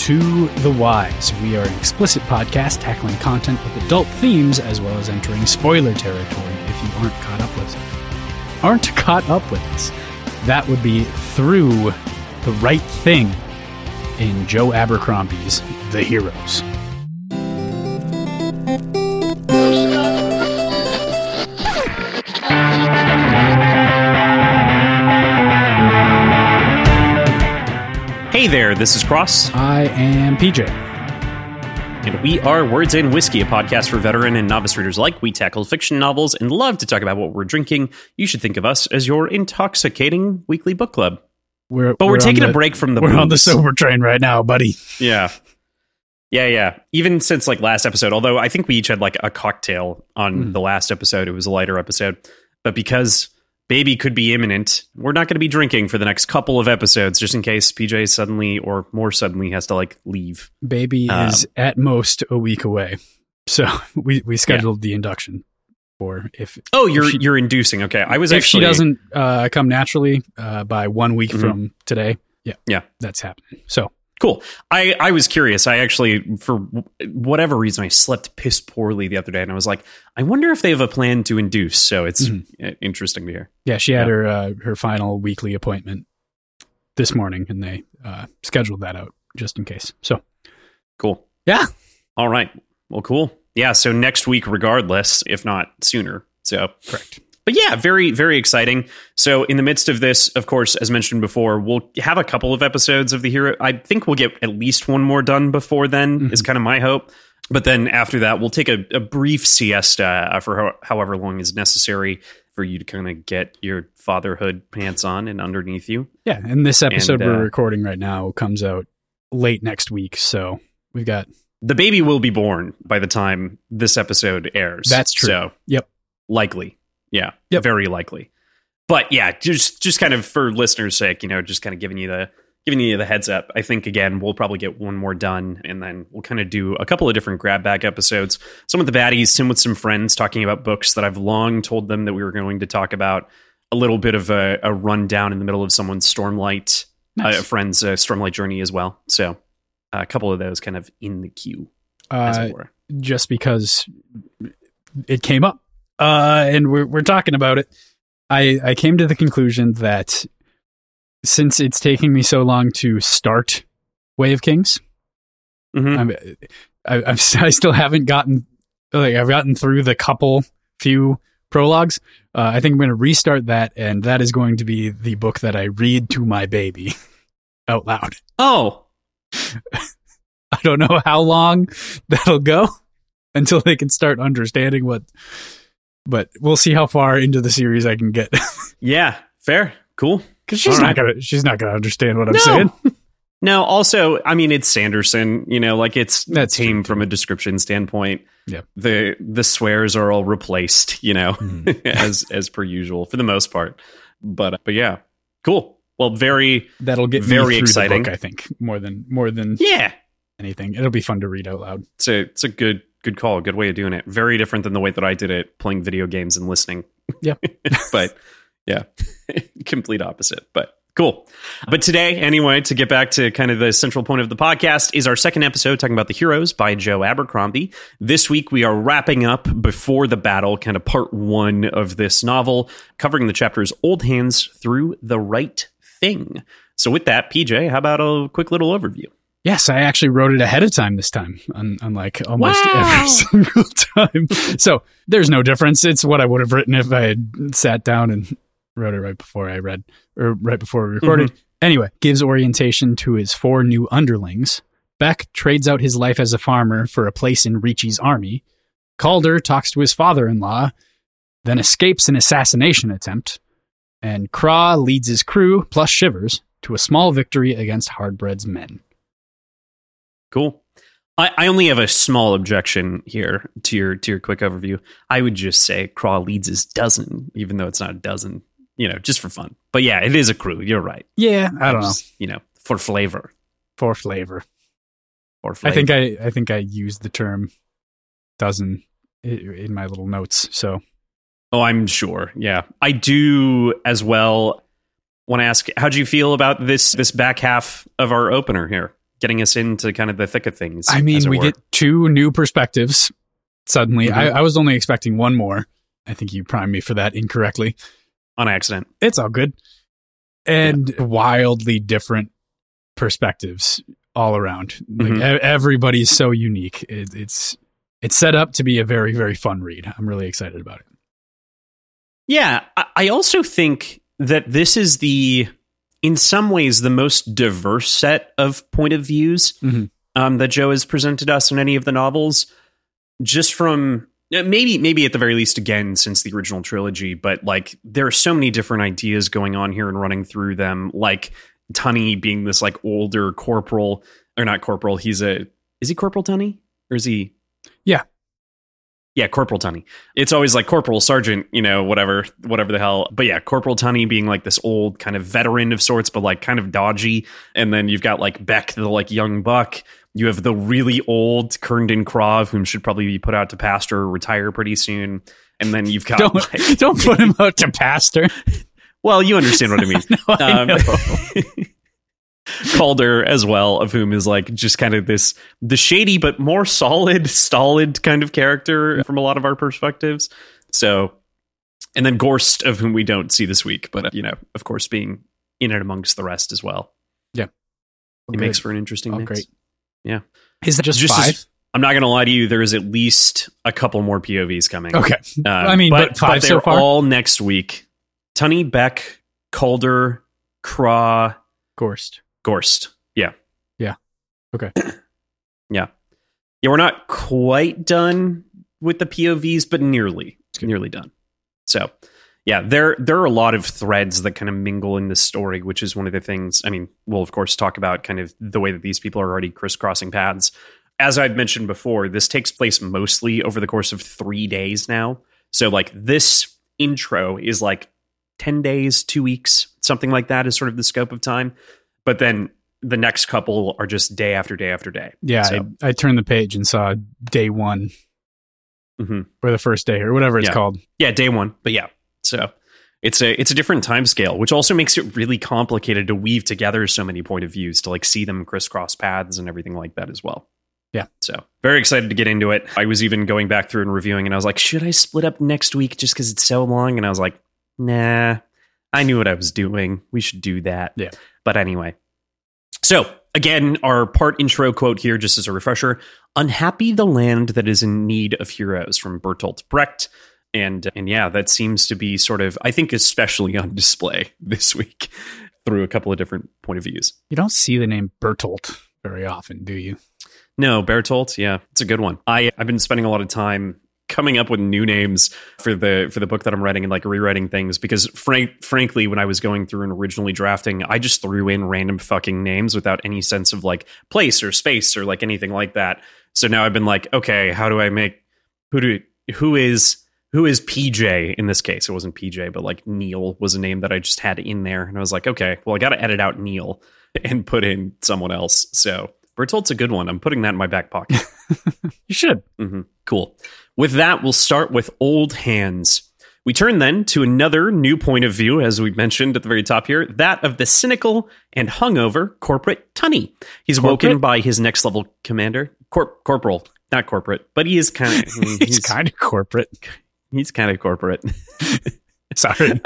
to The Wise. We are an explicit podcast tackling content with adult themes as well as entering spoiler territory if you aren't caught up with us. That would be through The Right Thing in Joe Abercrombie's The Heroes. Hey there, this is Cross. I am PJ. And we are Words and Whiskey, a podcast for veteran and novice readers alike. We tackle fiction novels and love to talk about what we're drinking. You should think of us as your intoxicating weekly book club. We're taking a break from the We're booze. on the sober train right now, buddy. Yeah. Even since last episode, although I think we each had a cocktail on the last episode. It was a lighter episode. But because baby could be imminent, we're not going to be drinking for the next couple of episodes, just in case PJ suddenly or more suddenly has to leave. Baby is at most a week away. So we scheduled the induction for if you're inducing. Okay. If she doesn't come naturally by 1 week from today. Yeah. That's happening. So cool. I was curious. I actually, for whatever reason, I slept piss poorly the other day, and I was like, I wonder if they have a plan to induce. So it's interesting to hear. Yeah, she had her final weekly appointment this morning, and they scheduled that out just in case. So cool. Yeah. All right. Well, cool. Yeah. So next week, regardless, if not sooner. So correct. But yeah, very, very exciting. So in the midst of this, of course, as mentioned before, we'll have a couple of episodes of The Hero. I think we'll get at least one more done before then, is kind of my hope. But then after that, we'll take a brief siesta for however long is necessary for you to kind of get your fatherhood pants on and underneath you. Yeah, and this episode we're recording right now comes out late next week. So we've got... The baby will be born by the time this episode airs. That's true. So likely. Yeah, very likely. But yeah, just kind of for listeners' sake, just kind of giving you the heads up. I think again we'll probably get one more done, and then we'll kind of do a couple of different grab bag episodes. Some with the baddies, some with some friends talking about books that I've long told them that we were going to talk about. A little bit of a rundown in the middle of someone's Stormlight, friend's Stormlight journey as well. So a couple of those kind of in the queue, as it were. Just because it came up. And we're talking about it. I came to the conclusion that since it's taking me so long to start Way of Kings, I still haven't gotten I've gotten through the few prologues. I think I'm going to restart that, and that is going to be the book that I read to my baby out loud. Oh, I don't know how long that'll go until they can start understanding what. But we'll see how far into the series I can get. Yeah, fair, cool. Because she's not gonna understand what I'm saying. No, also, I mean, it's Sanderson. That's tame from a description standpoint. Yeah, the swears are all replaced. As per usual for the most part. But yeah, cool. Well, that'll get very me through exciting. The book, I think more than anything. It'll be fun to read out loud. It's a good call. Good way of doing it. Very different than the way that I did it, playing video games and listening. Yeah. But yeah, complete opposite, but cool. But today, anyway, to get back to kind of the central point of the podcast, is our second episode talking about The Heroes by Joe Abercrombie. This week, we are wrapping up Before the Battle, kind of part one of this novel, covering the chapters Old Hands through The Right Thing. So with that, PJ, how about a quick little overview? Yes, I actually wrote it ahead of time this time, unlike almost every single time. So there's no difference. It's what I would have written if I had sat down and wrote it right before we recorded. Anyway, gives orientation to his 4 new underlings. Beck trades out his life as a farmer for a place in Ricci's army. Calder talks to his father-in-law, then escapes an assassination attempt. And Craw leads his crew, plus Shivers, to a small victory against Hardbread's men. Cool. I only have a small objection here to your quick overview. I would just say Craw leads his dozen, even though it's not a dozen, just for fun. But yeah, it is a crew. You're right. Yeah, I don't know. For flavor. For flavor. I think I used the term dozen in my little notes. So. Oh, I'm sure. Yeah, I do as well. Want to ask, how do you feel about this back half of our opener here? getting us into kind of the thick of things. I mean, we get 2 new perspectives suddenly. I was only expecting 1 more. I think you primed me for that incorrectly. On accident. It's all good. And wildly different perspectives all around. Like everybody's so unique. It's set up to be a very, very fun read. I'm really excited about it. Yeah, I also think that this is in some ways, the most diverse set of point of views that Joe has presented us in any of the novels. Just from maybe at the very least, again, since the original trilogy, but like there are so many different ideas going on here and running through them. Like Tunney being this like older corporal, or not corporal. Is he Corporal Tunney, or is he? Yeah, Corporal Tunney. It's always like Corporal, Sergeant, whatever the hell. But yeah, Corporal Tunney being like this old kind of veteran of sorts, but like kind of dodgy. And then you've got like Beck, the like young buck. You have the really old Kerndon Krov, whom should probably be put out to pasture or retire pretty soon. And then you've got don't put him out to pasture. Well, you understand what I mean. I know. Calder as well, of whom is like just kind of the shady but more stolid kind of character from a lot of our perspectives. So, and then Gorst, of whom we don't see this week, but of course being in and amongst the rest as well. Yeah, it makes for an interesting mix. Great. Yeah, is that just 5? I'm not going to lie to you. There is at least a couple more POVs coming. Okay, I mean, but 5 so far. All next week. Tunney, Beck, Calder, Craw, Gorst. Yeah. Okay. Yeah, we're not quite done with the POVs, but nearly done. So yeah, there are a lot of threads that kind of mingle in this story, which is one of the things. I mean, we'll of course talk about kind of the way that these people are already crisscrossing paths. As I'd mentioned before, this takes place mostly over the course of 3 days now. So like this intro is like 10 days, 2 weeks, something like that is sort of the scope of time. But then the next couple are just day after day after day. Yeah, so. I turned the page and saw day 1 or the first day or whatever it's called. Yeah, day 1. But yeah, so it's a different time scale, which also makes it really complicated to weave together so many point of views to like see them crisscross paths and everything like that as well. Yeah. So very excited to get into it. I was even going back through and reviewing and I was like, should I split up next week just because it's so long? And I was like, nah, I knew what I was doing. We should do that. Yeah. But anyway. So again, our part intro quote here, just as a refresher: "Unhappy the land that is in need of heroes," from Bertolt Brecht. And yeah, that seems to be sort of, I think, especially on display this week through a couple of different point of views. You don't see the name Bertolt very often, do you? No, Bertolt. Yeah, it's a good one. I've been spending a lot of time coming up with new names for the book that I'm writing and like rewriting things, because frankly, when I was going through and originally drafting, I just threw in random fucking names without any sense of like place or space or like anything like that. So now I've been like, okay, how do I make who is PJ in this case? It wasn't PJ, but like Neil was a name that I just had in there, and I was like, okay, well, I got to edit out Neil and put in someone else. So Bertolt's a good one. I'm putting that in my back pocket. You should. Mm-hmm. Cool. With that, we'll start with Old Hands. We turn then to another new point of view, as we mentioned at the very top here, that of the cynical and hungover Corporate Tunney. He's woken by his next level commander, Corporal, not corporate, but he is kind of... he's kind of corporate. He's kind of corporate. Sorry.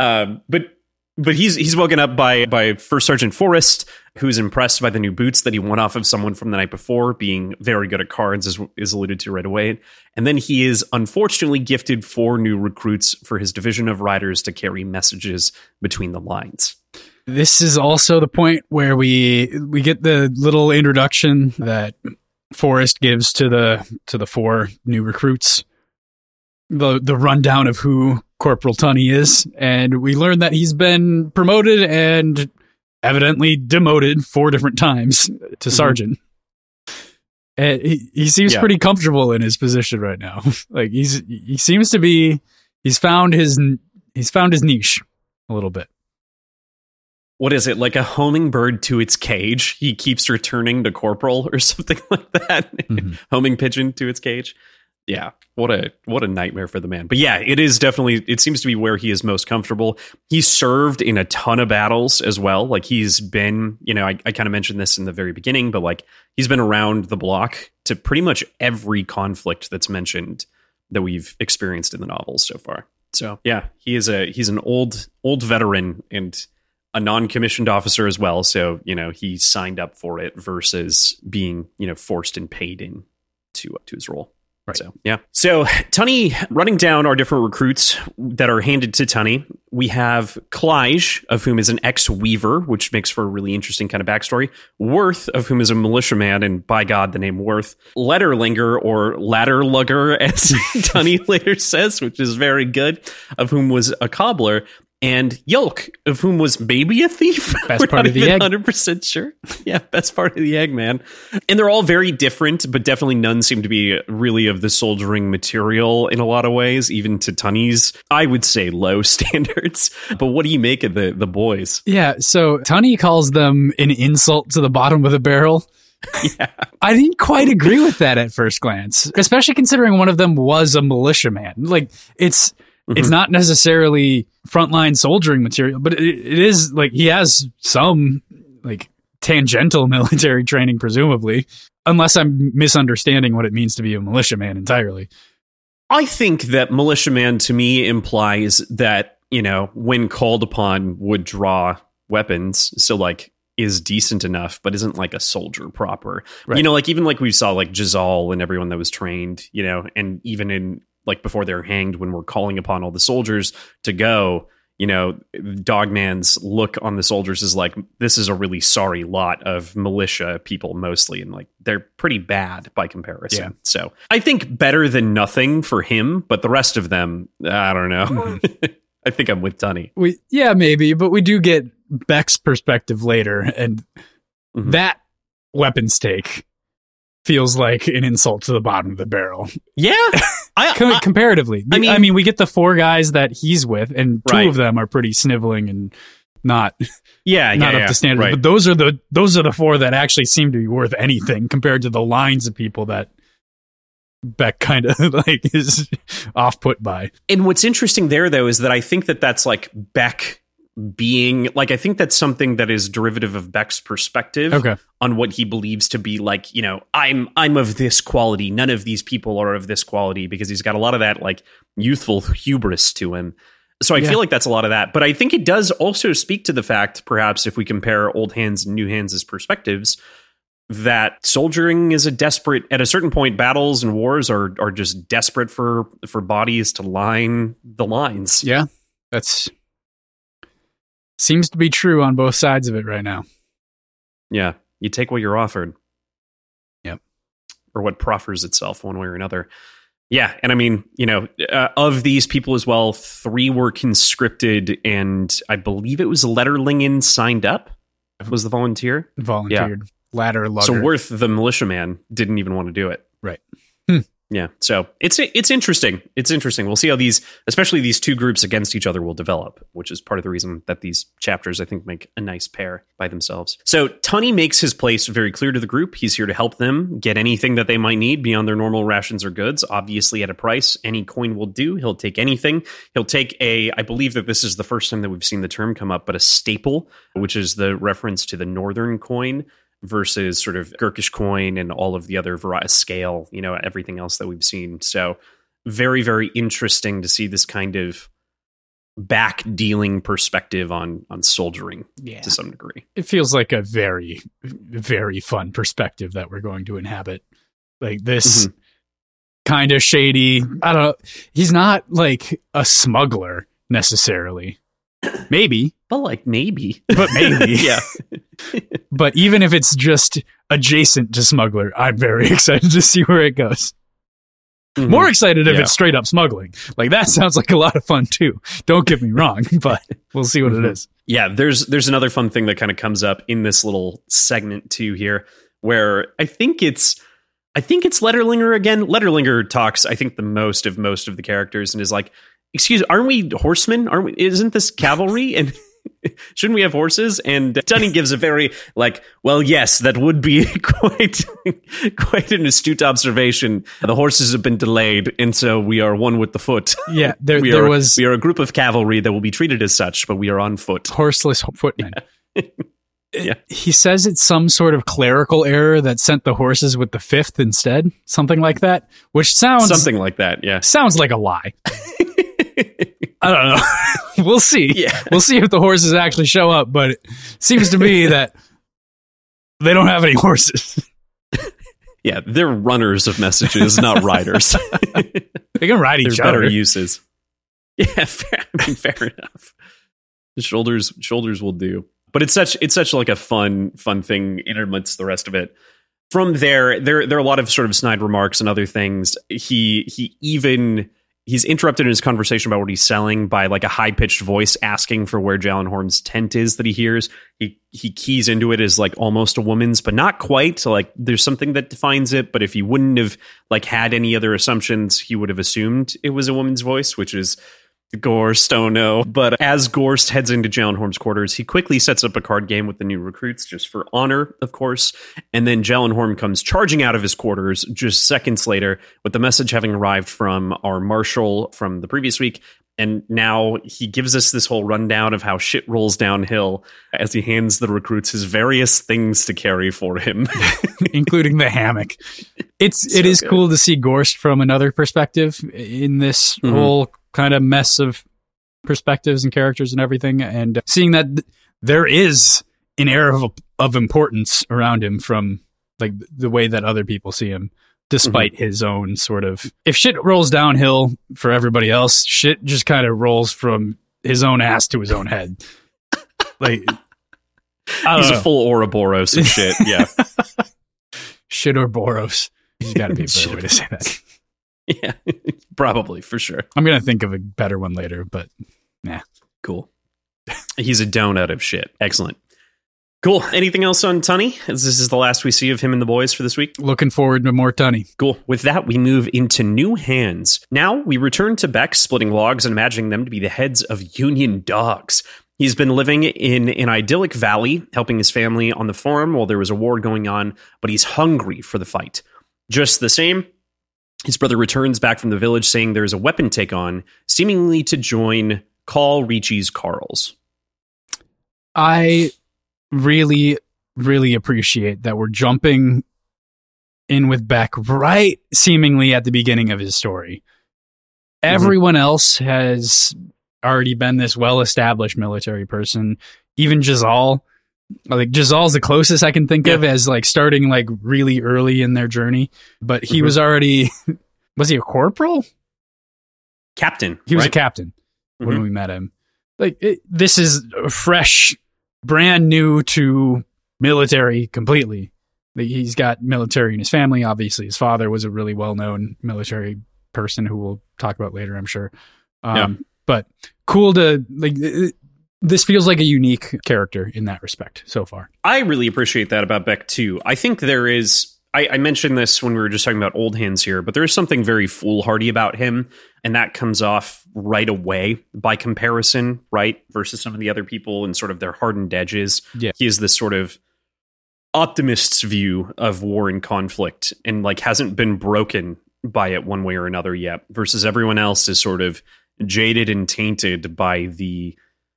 But he's woken up by First Sergeant Forrest, who's impressed by the new boots that he won off of someone from the night before, being very good at cards, as is alluded to right away. And then he is unfortunately gifted 4 new recruits for his division of riders to carry messages between the lines. This is also the point where we get the little introduction that Forrest gives to the 4 new recruits. The rundown of who Corporal Tunney is, and we learn that he's been promoted and evidently demoted 4 different times to sergeant. And he seems pretty comfortable in his position right now. Like he seems to be, he's found his niche a little bit. What is it, like a homing bird to its cage? He keeps returning to corporal or something like that. Homing pigeon to its cage. Yeah, what a nightmare for the man. But yeah, it seems to be where he is most comfortable. He's served in a ton of battles as well. Like he's been, I kind of mentioned this in the very beginning, but like he's been around the block to pretty much every conflict that's mentioned that we've experienced in the novels so far. So yeah, he's an old veteran and a non-commissioned officer as well. So, he signed up for it versus being, forced and paid in to his role. Right. So, yeah. So Tunney, running down our different recruits that are handed to Tunney, we have Clige, of whom is an ex-weaver, which makes for a really interesting kind of backstory. Worth, of whom is a militiaman, and by God, the name Worth. Letterlinger, or Ladderlugger, as Tunney later says, which is very good, of whom was a cobbler. And Yolk, of whom was maybe a thief. Best part of the egg. 100% sure. Yeah, best part of the egg, man. And they're all very different, but definitely none seem to be really of the soldiering material in a lot of ways, even to Tunney's, I would say, low standards. But what do you make of the boys? Yeah, so Tunney calls them an insult to the bottom of the barrel. Yeah. I didn't quite agree with that at first glance, especially considering one of them was a militiaman. Like, it's not necessarily frontline soldiering material, but it is like he has some like tangential military training, presumably, unless I'm misunderstanding what it means to be a militiaman entirely. I think that militiaman to me implies that, when called upon would draw weapons. So like is decent enough, but isn't like a soldier proper. Right. Like even like we saw like Jazal and everyone that was trained, and even in like before they're hanged, when we're calling upon all the soldiers to go, Dogman's look on the soldiers is like, this is a really sorry lot of militia people mostly. And like, they're pretty bad by comparison. Yeah. So I think better than nothing for him, but the rest of them, I don't know. I think I'm with Tunney. Maybe, but we do get Beck's perspective later. And that weapons take feels like an insult to the bottom of the barrel. Yeah. Comparatively. I mean, we get the 4 guys that he's with, and 2 of them are pretty sniveling and not up to standard. Right. But those are the 4 that actually seem to be worth anything compared to the lines of people that Beck kind of like is off put by. And what's interesting there, though, is that I think that that's like Beck being like, I think that's something that is derivative of Beck's perspective on what he believes to be like, I'm of this quality. None of these people are of this quality, because he's got a lot of that like youthful hubris to him. So I feel like that's a lot of that. But I think it does also speak to the fact, perhaps if we compare old hands and new hands' perspectives, that soldiering is at a certain point, battles and wars are just desperate for bodies to line the lines. Yeah, that's seems to be true on both sides of it right now. Yeah, you take what you're offered. Yep. Or what proffers itself one way or another. Yeah, and I mean, of these people as well, 3 were conscripted, and I believe it was Letterlingen signed up. Was the volunteered? Yeah. Ladderlugger. So Worth, the militiaman, didn't even want to do it. Right. Yeah, so it's interesting. It's interesting. We'll see how especially these 2 groups against each other will develop, which is part of the reason that these chapters, I think, make a nice pair by themselves. So Tunney makes his place very clear to the group. He's here to help them get anything that they might need beyond their normal rations or goods, obviously at a price. Any coin will do. He'll take anything. He'll take I believe that this is the first time that we've seen the term come up, but a staple, which is the reference to the northern coin, versus sort of Gurkish coin and all of the other scale, everything else that we've seen. So very, very interesting to see this kind of back dealing perspective on soldiering to some degree. It feels like a very, very fun perspective that we're going to inhabit. Like this kind of shady, I don't know. He's not like a smuggler necessarily. Maybe. But maybe. Yeah. But even if it's just adjacent to smuggler, I'm very excited to see where it goes. More excited if it's straight up smuggling. Like, that sounds like a lot of fun too. Don't get me wrong, but we'll see what it is. Yeah, there's another fun thing that kind of comes up in this little segment too here, where I think it's Letterlinger again. Letterlinger talks, I think, the most of the characters and is like, excuse, aren't we horsemen? Isn't this cavalry? And Shouldn't we have horses? And Tunney gives a very like, well, yes, that would be quite an astute observation. The horses have been delayed, and so we are one with the foot. Yeah, we are a group of cavalry that will be treated as such, but we are on foot. Horseless footmen. Yeah. Yeah. He says it's some sort of clerical error that sent the horses with the fifth instead, something like that, which sounds something like that. Yeah, sounds like a lie. I don't know. We'll see. Yeah. We'll see if the horses actually show up, but it seems to me that they don't have any horses. Yeah, they're runners of messages, not riders. They can ride each other. Better uses. Yeah, fair enough. The shoulders will do. But it's such like a fun thing in amidst the rest of it. From there are a lot of sort of snide remarks and other things. He's interrupted in his conversation about what he's selling by like a high-pitched voice asking for where Jallenhorn's tent is that he hears. He keys into it as like almost a woman's, but not quite. So like there's something that defines it, but if he wouldn't have like had any other assumptions, he would have assumed it was a woman's voice, which is Gorst, oh no. But as Gorst heads into Jallenhorn's quarters, he quickly sets up a card game with the new recruits just for honor, of course. And then Jallenhorn comes charging out of his quarters just seconds later with the message having arrived from our marshal from the previous week. And now he gives us this whole rundown of how shit rolls downhill as he hands the recruits his various things to carry for him, including the hammock. It is cool to see Gorst from another perspective in this whole kind of mess of perspectives and characters and everything, and seeing that there is an air of importance around him from like the way that other people see him, despite his own sort of, if shit rolls downhill for everybody else, shit just kind of rolls from his own ass to his own head. Like he's a full Ouroboros of shit. Yeah. Shit Ouroboros. There's got to be a better way to say that. Yeah, probably, for sure. I'm going to think of a better one later, but nah. Cool. He's a donut of shit. Excellent. Cool. Anything else on Tunney? This is the last we see of him and the boys for this week. Looking forward to more Tunney. Cool. With that, we move into new hands. Now we return to Beck splitting logs and imagining them to be the heads of Union dogs. He's been living in an idyllic valley, helping his family on the farm while there was a war going on, but he's hungry for the fight. Just the same, his brother returns back from the village saying there's a weapon take on, seemingly to join Carl Ricci's Carls. I really, really appreciate that we're jumping in with Beck right seemingly at the beginning of his story. Everyone else has already been this well-established military person. Even Jazal. Like Jazal's the closest I can think of as like starting like really early in their journey, but he was already, was he a corporal? Captain. He was a captain when we met him. Like this is fresh, brand new to military completely. Like, he's got military in his family. Obviously his father was a really well-known military person who we'll talk about later, I'm sure. But cool to like, this feels like a unique character in that respect so far. I really appreciate that about Beck, too. I think there is... I mentioned this when we were just talking about old hands here, but there is something very foolhardy about him, and that comes off right away by comparison, right? Versus some of the other people and sort of their hardened edges. Yeah. He is this sort of optimist's view of war and conflict and like hasn't been broken by it one way or another yet, versus everyone else is sort of jaded and tainted by the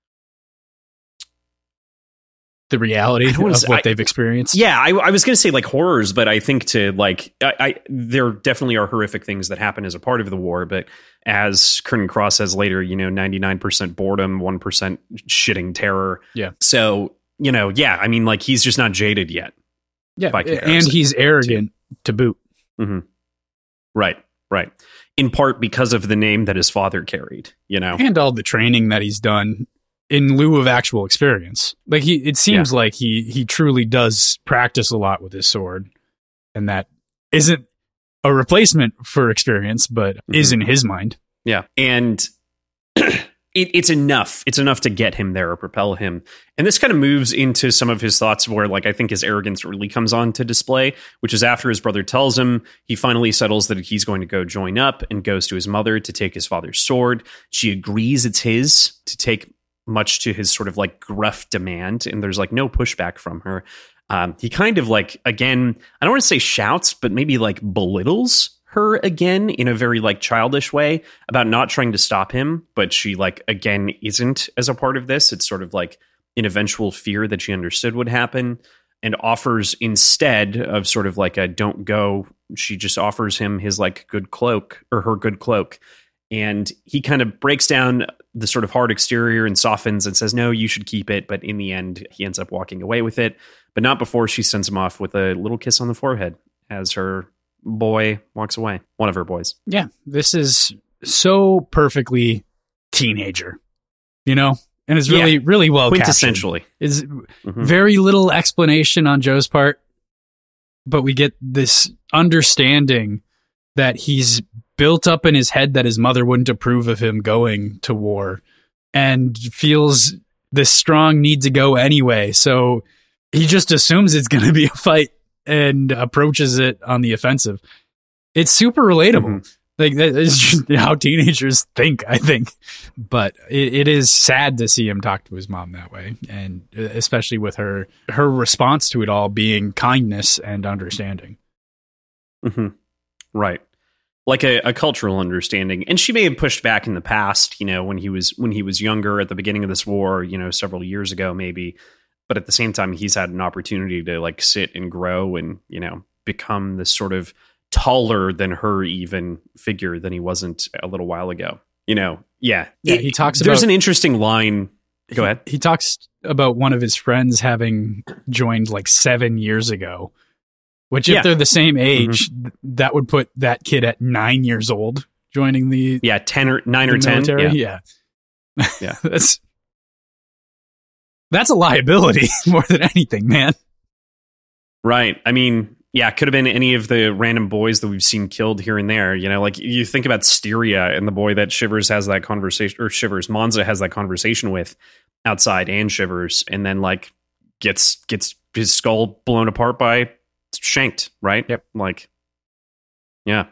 reality of what they've experienced. Yeah, I was going to say like horrors, but I think to like, there definitely are horrific things that happen as a part of the war. But as Kernan Cross says later, 99% boredom, 1% shitting terror. Yeah. So, I mean, like he's just not jaded yet. Yeah. And he's arrogant to boot. Mm-hmm. Right. In part because of the name that his father carried, and all the training that he's done in lieu of actual experience. Like it seems like he truly does practice a lot with his sword, and that isn't a replacement for experience, but is in his mind. Yeah. And it's enough. It's enough to get him there or propel him. And this kind of moves into some of his thoughts where like I think his arrogance really comes on to display, which is after his brother tells him, he finally settles that he's going to go join up and goes to his mother to take his father's sword. She agrees it's his to take much to his sort of like gruff demand, and there's like no pushback from her. He kind of like, again, I don't want to say shouts, but maybe like belittles her again in a very like childish way about not trying to stop him. But she like, again, isn't as a part of this. It's sort of like an eventual fear that she understood would happen, and offers, instead of sort of like a don't go, she just offers him his like good cloak, or her good cloak. And he kind of breaks down the sort of hard exterior and softens and says, no, you should keep it. But in the end, he ends up walking away with it, but not before she sends him off with a little kiss on the forehead as her boy walks away. One of her boys. Yeah, this is so perfectly teenager, you know? And it's really, really well quintessentially. Is very little explanation on Joe's part, but we get this understanding that he's built up in his head that his mother wouldn't approve of him going to war, and feels this strong need to go anyway. So he just assumes it's going to be a fight and approaches it on the offensive. It's super relatable. Like, that is just how teenagers think, I think. But it is sad to see him talk to his mom that way, and especially with her response to it all being kindness and understanding. Right. Like a cultural understanding. And she may have pushed back in the past, you know, when he was younger at the beginning of this war, you know, several years ago, maybe. But at the same time, he's had an opportunity to like sit and grow and, you know, become this sort of taller than her even figure than he wasn't a little while ago. You know, he talks about, there's an interesting line. Go ahead. He talks about one of his friends having joined like 7 years ago, which if they're the same age, that would put that kid at 9 years old joining the 10 or 9 or 10. Yeah. That's a liability more than anything, man. Right. I mean, yeah, it could have been any of the random boys that we've seen killed here and there. You know, like you think about Styria and the boy that Shivers has that conversation, or Monza has that conversation with outside, and Shivers, and then like gets his skull blown apart by shanked, right? Yep. Like, yeah.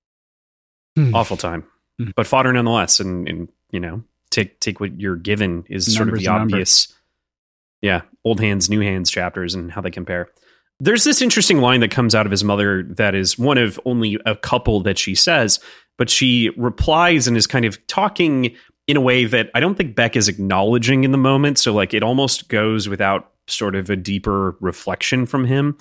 Awful time. But fodder nonetheless, and you know, take what you're given is sort of the obvious. Old hands, new hands chapters and how they compare. There's this interesting line that comes out of his mother that is one of only a couple that she says, but she replies and is kind of talking in a way that I don't think Beck is acknowledging in the moment. So like it almost goes without sort of a deeper reflection from him.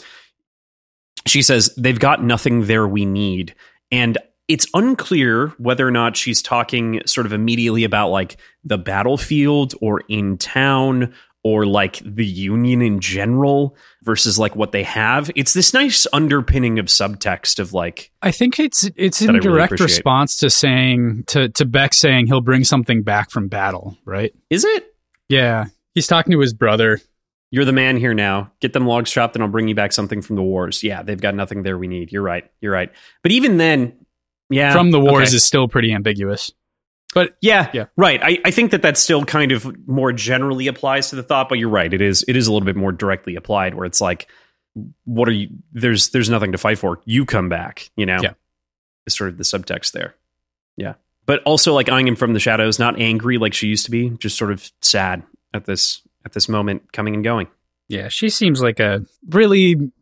She says, they've got nothing there we need. And it's unclear whether or not she's talking sort of immediately about like the battlefield or in town or like the Union in general versus like what they have. It's this nice underpinning of subtext of like, I think it's in direct response to saying to Beck saying he'll bring something back from battle, right? Is it? Yeah. He's talking to his brother. You're the man here now. Get them logs trapped and I'll bring you back something from the wars. Yeah, they've got nothing there we need. You're right. But even then, from the wars is still pretty ambiguous. But yeah. Right. I think that still kind of more generally applies to the thought, but you're right. It is a little bit more directly applied where it's like, what are you, there's nothing to fight for. You come back, you know, is sort of the subtext there. Yeah. But also like eyeing him from the shadows, not angry like she used to be, just sort of sad at this moment coming and going. Yeah. She seems like a really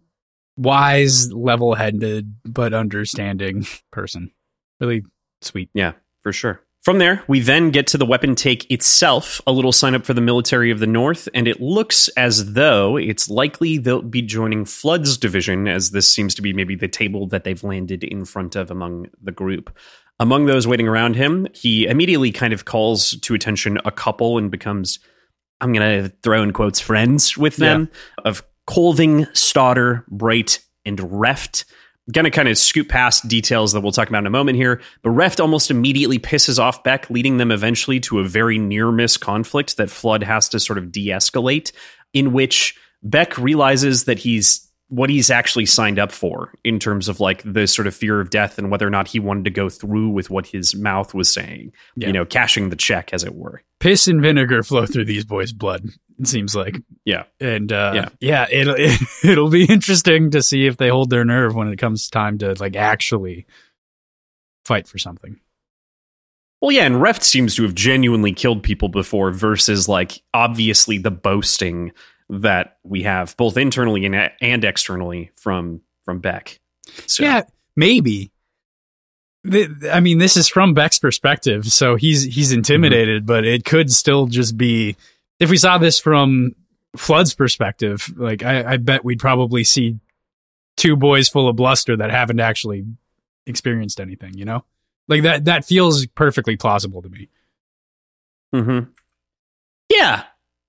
wise, level-headed, but understanding person. Really sweet. Yeah, for sure. From there, we then get to the weapon take itself, a little sign up for the military of the North, and it looks as though it's likely they'll be joining Flood's division, as this seems to be maybe the table that they've landed in front of among the group. Among those waiting around him, he immediately kind of calls to attention a couple and becomes, I'm going to throw in quotes, friends with them, of Colving, Stodder, Bright, and Reft. Going to kind of scoot past details that we'll talk about in a moment here, but Reft almost immediately pisses off Beck, leading them eventually to a very near-miss conflict that Flood has to sort of de-escalate, in which Beck realizes that what he's actually signed up for in terms of like the sort of fear of death and whether or not he wanted to go through with what his mouth was saying, you know, cashing the check, as it were. Piss and vinegar flow through these boys' blood, it seems like. Yeah. And it'll be interesting to see if they hold their nerve when it comes time to like actually fight for something. Well, yeah, and Reft seems to have genuinely killed people before versus, like, obviously the boasting that we have both internally and externally from Beck. So. Yeah, maybe. I mean, this is from Beck's perspective, so he's intimidated, but it could still just be, if we saw this from Flood's perspective, like I bet we'd probably see two boys full of bluster that haven't actually experienced anything, you know? Like that feels perfectly plausible to me. Mm-hmm. Yeah,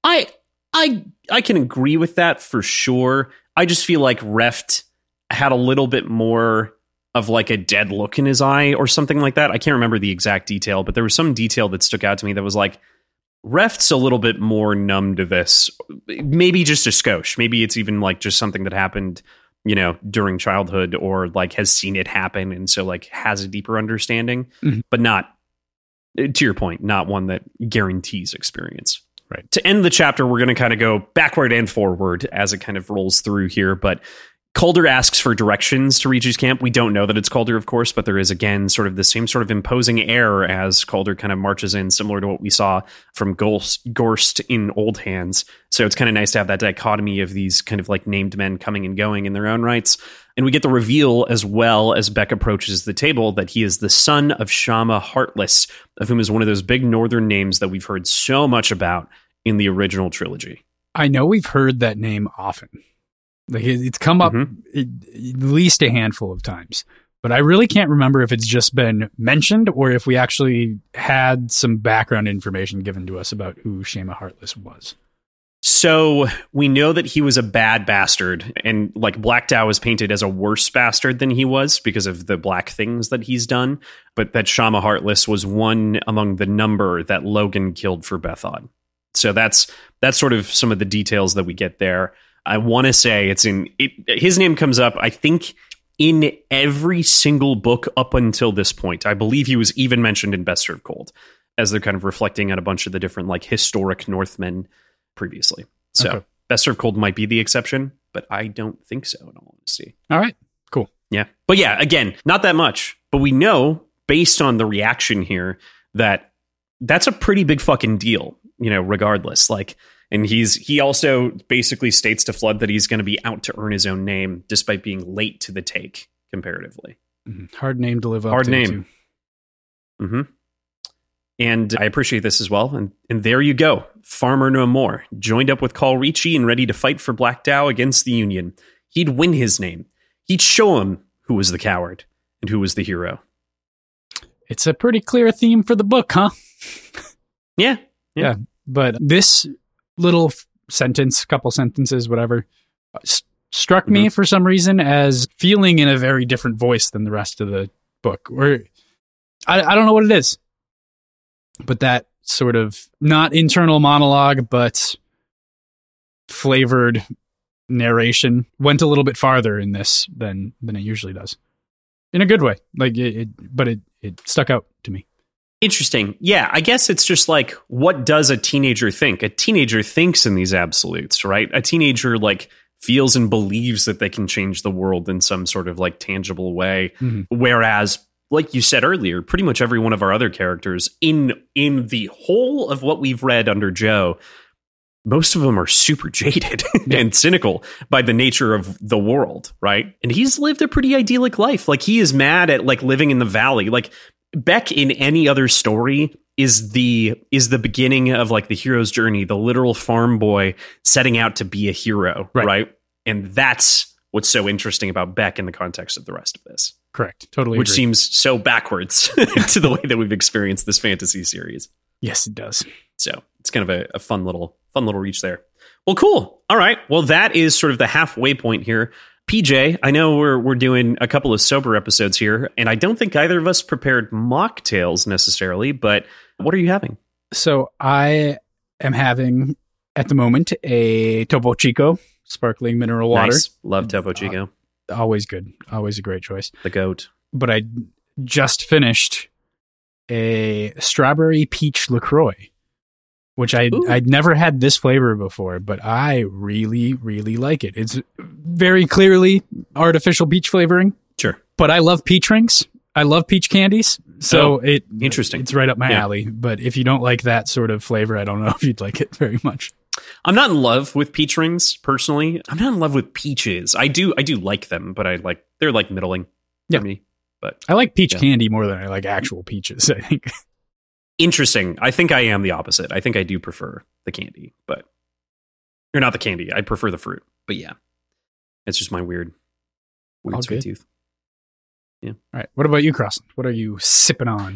I can agree with that for sure. I just feel like Reft had a little bit more of like a dead look in his eye or something like that. I can't remember the exact detail, but there was some detail that stuck out to me that was like, Reft's a little bit more numb to this. Maybe just a skosh. Maybe it's even like just something that happened, you know, during childhood or like has seen it happen. And so like has a deeper understanding, but not, to your point, not one that guarantees experience. Right. To end the chapter, we're going to kind of go backward and forward as it kind of rolls through here. But Calder asks for directions to reach his camp. We don't know that it's Calder, of course, but there is, again, sort of the same sort of imposing air as Calder kind of marches in, similar to what we saw from Gorst in Old Hands. So it's kind of nice to have that dichotomy of these kind of like named men coming and going in their own rights. And we get the reveal as well as Beck approaches the table that he is the son of Shama Heartless, of whom is one of those big northern names that we've heard so much about in the original trilogy. I know we've heard that name often. Like it's come up at least a handful of times, but I really can't remember if it's just been mentioned or if we actually had some background information given to us about who Shama Heartless was. So we know that he was a bad bastard, and like Black Dow is painted as a worse bastard than he was because of the black things that he's done, but that Shama Heartless was one among the number that Logan killed for Bethod. So that's sort of some of the details that we get there. I want to say his name comes up, I think, in every single book up until this point. I believe he was even mentioned in Best Served Cold, as they're kind of reflecting on a bunch of the different like historic Northmen previously. So okay. Best Served Cold might be the exception, but I don't think so in all honesty. All right, cool. Yeah. But yeah, again, not that much. But we know, based on the reaction here, that that's a pretty big fucking deal, you know, regardless. Like, and he also basically states to Flood that he's going to be out to earn his own name, despite being late to the take comparatively. Hard name to live up to. Hard name. Mm-hmm. And I appreciate this as well. And there you go. Farmer no more. Joined up with Khal Ricci and ready to fight for Black Dow against the Union. He'd win his name. He'd show him who was the coward and who was the hero. It's a pretty clear theme for the book, huh? Yeah. But this little sentence, couple sentences, whatever, struck me for some reason as feeling in a very different voice than the rest of the book. Or I don't know what it is, but that sort of not internal monologue, but flavored narration went a little bit farther in this than it usually does, in a good way. Like but it stuck out to me. Interesting. Yeah, I guess it's just like, what does a teenager think? A teenager thinks in these absolutes, right? A teenager like feels and believes that they can change the world in some sort of like tangible way. Whereas, like you said earlier, pretty much every one of our other characters in the whole of what we've read under Joe, most of them are super jaded and cynical by the nature of the world, right? And he's lived a pretty idyllic life. Like he is mad at like living in the valley. Like Beck in any other story is the beginning of like the hero's journey, the literal farm boy setting out to be a hero, right? And that's what's so interesting about Beck in the context of the rest of this. Correct. Totally. Which seems so backwards to the way that we've experienced this fantasy series. Yes, it does. So it's kind of a fun little reach there. Well, cool. All right. Well, that is sort of the halfway point here. PJ, I know we're doing a couple of sober episodes here, and I don't think either of us prepared mocktails necessarily, but what are you having? So I am having, at the moment, a Topo Chico sparkling mineral water. Nice. Love Topo Chico. Always good. Always a great choice. The goat. But I just finished a strawberry peach LaCroix, which I'd never had this flavor before, but I really, really like it. It's very clearly artificial peach flavoring. Sure. But I love peach rings. I love peach candies. So interesting. It's right up my alley. But if you don't like that sort of flavor, I don't know if you'd like it very much. I'm not in love with peach rings personally. I'm not in love with peaches. I do like them, but they're like middling for me. But I like peach candy more than I like actual peaches, I think. Interesting. I think I am the opposite. I think I do prefer the candy, but you're not the candy. I prefer the fruit. But yeah, it's just my weird sweet tooth. Yeah. All right. What about you, Crossland? What are you sipping on?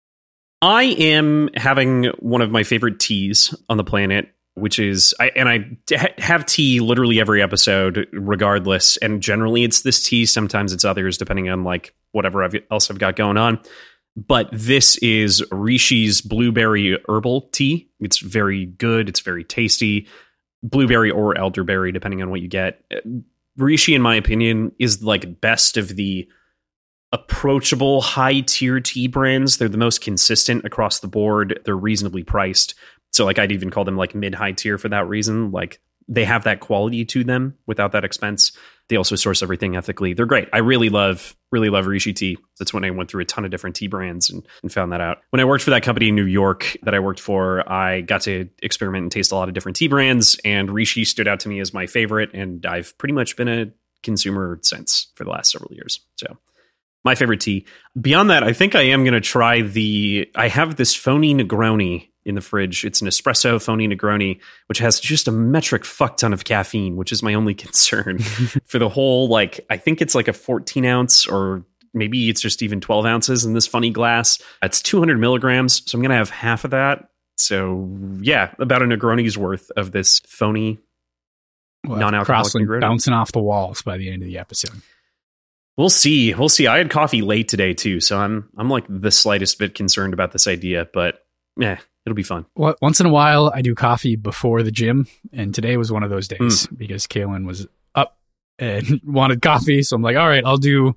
I am having one of my favorite teas on the planet, which is, I have tea literally every episode, regardless. And generally, it's this tea. Sometimes it's others, depending on like whatever else I've got going on. But this is Rishi's blueberry herbal tea. It's very good. It's very tasty. Blueberry or elderberry, depending on what you get. Rishi, in my opinion, is like best of the approachable high-tier tea brands. They're the most consistent across the board. They're reasonably priced. So like I'd even call them like mid-high tier for that reason. Like they have that quality to them without that expense. They also source everything ethically. They're great. I really love Rishi tea. That's when I went through a ton of different tea brands and found that out. When I worked for that company in New York that I worked for, I got to experiment and taste a lot of different tea brands, and Rishi stood out to me as my favorite, and I've pretty much been a consumer since for the last several years. So my favorite tea. Beyond that, I think I am going to try I have this Phony Negroni in the fridge. It's an espresso Phony Negroni, which has just a metric fuck ton of caffeine, which is my only concern for the whole, like, I think it's like a 14 ounce or maybe it's just even 12 ounces in this funny glass. It's 200 milligrams. So I'm going to have half of that. So yeah, about a Negroni's worth of this Phony non-alcoholic Negroni. Bouncing off the walls by the end of the episode. We'll see. I had coffee late today too. So I'm like the slightest bit concerned about this idea, but it'll be fun. Well, once in a while, I do coffee before the gym, and today was one of those days because Kaylin was up and wanted coffee. So I'm like, all right, I'll do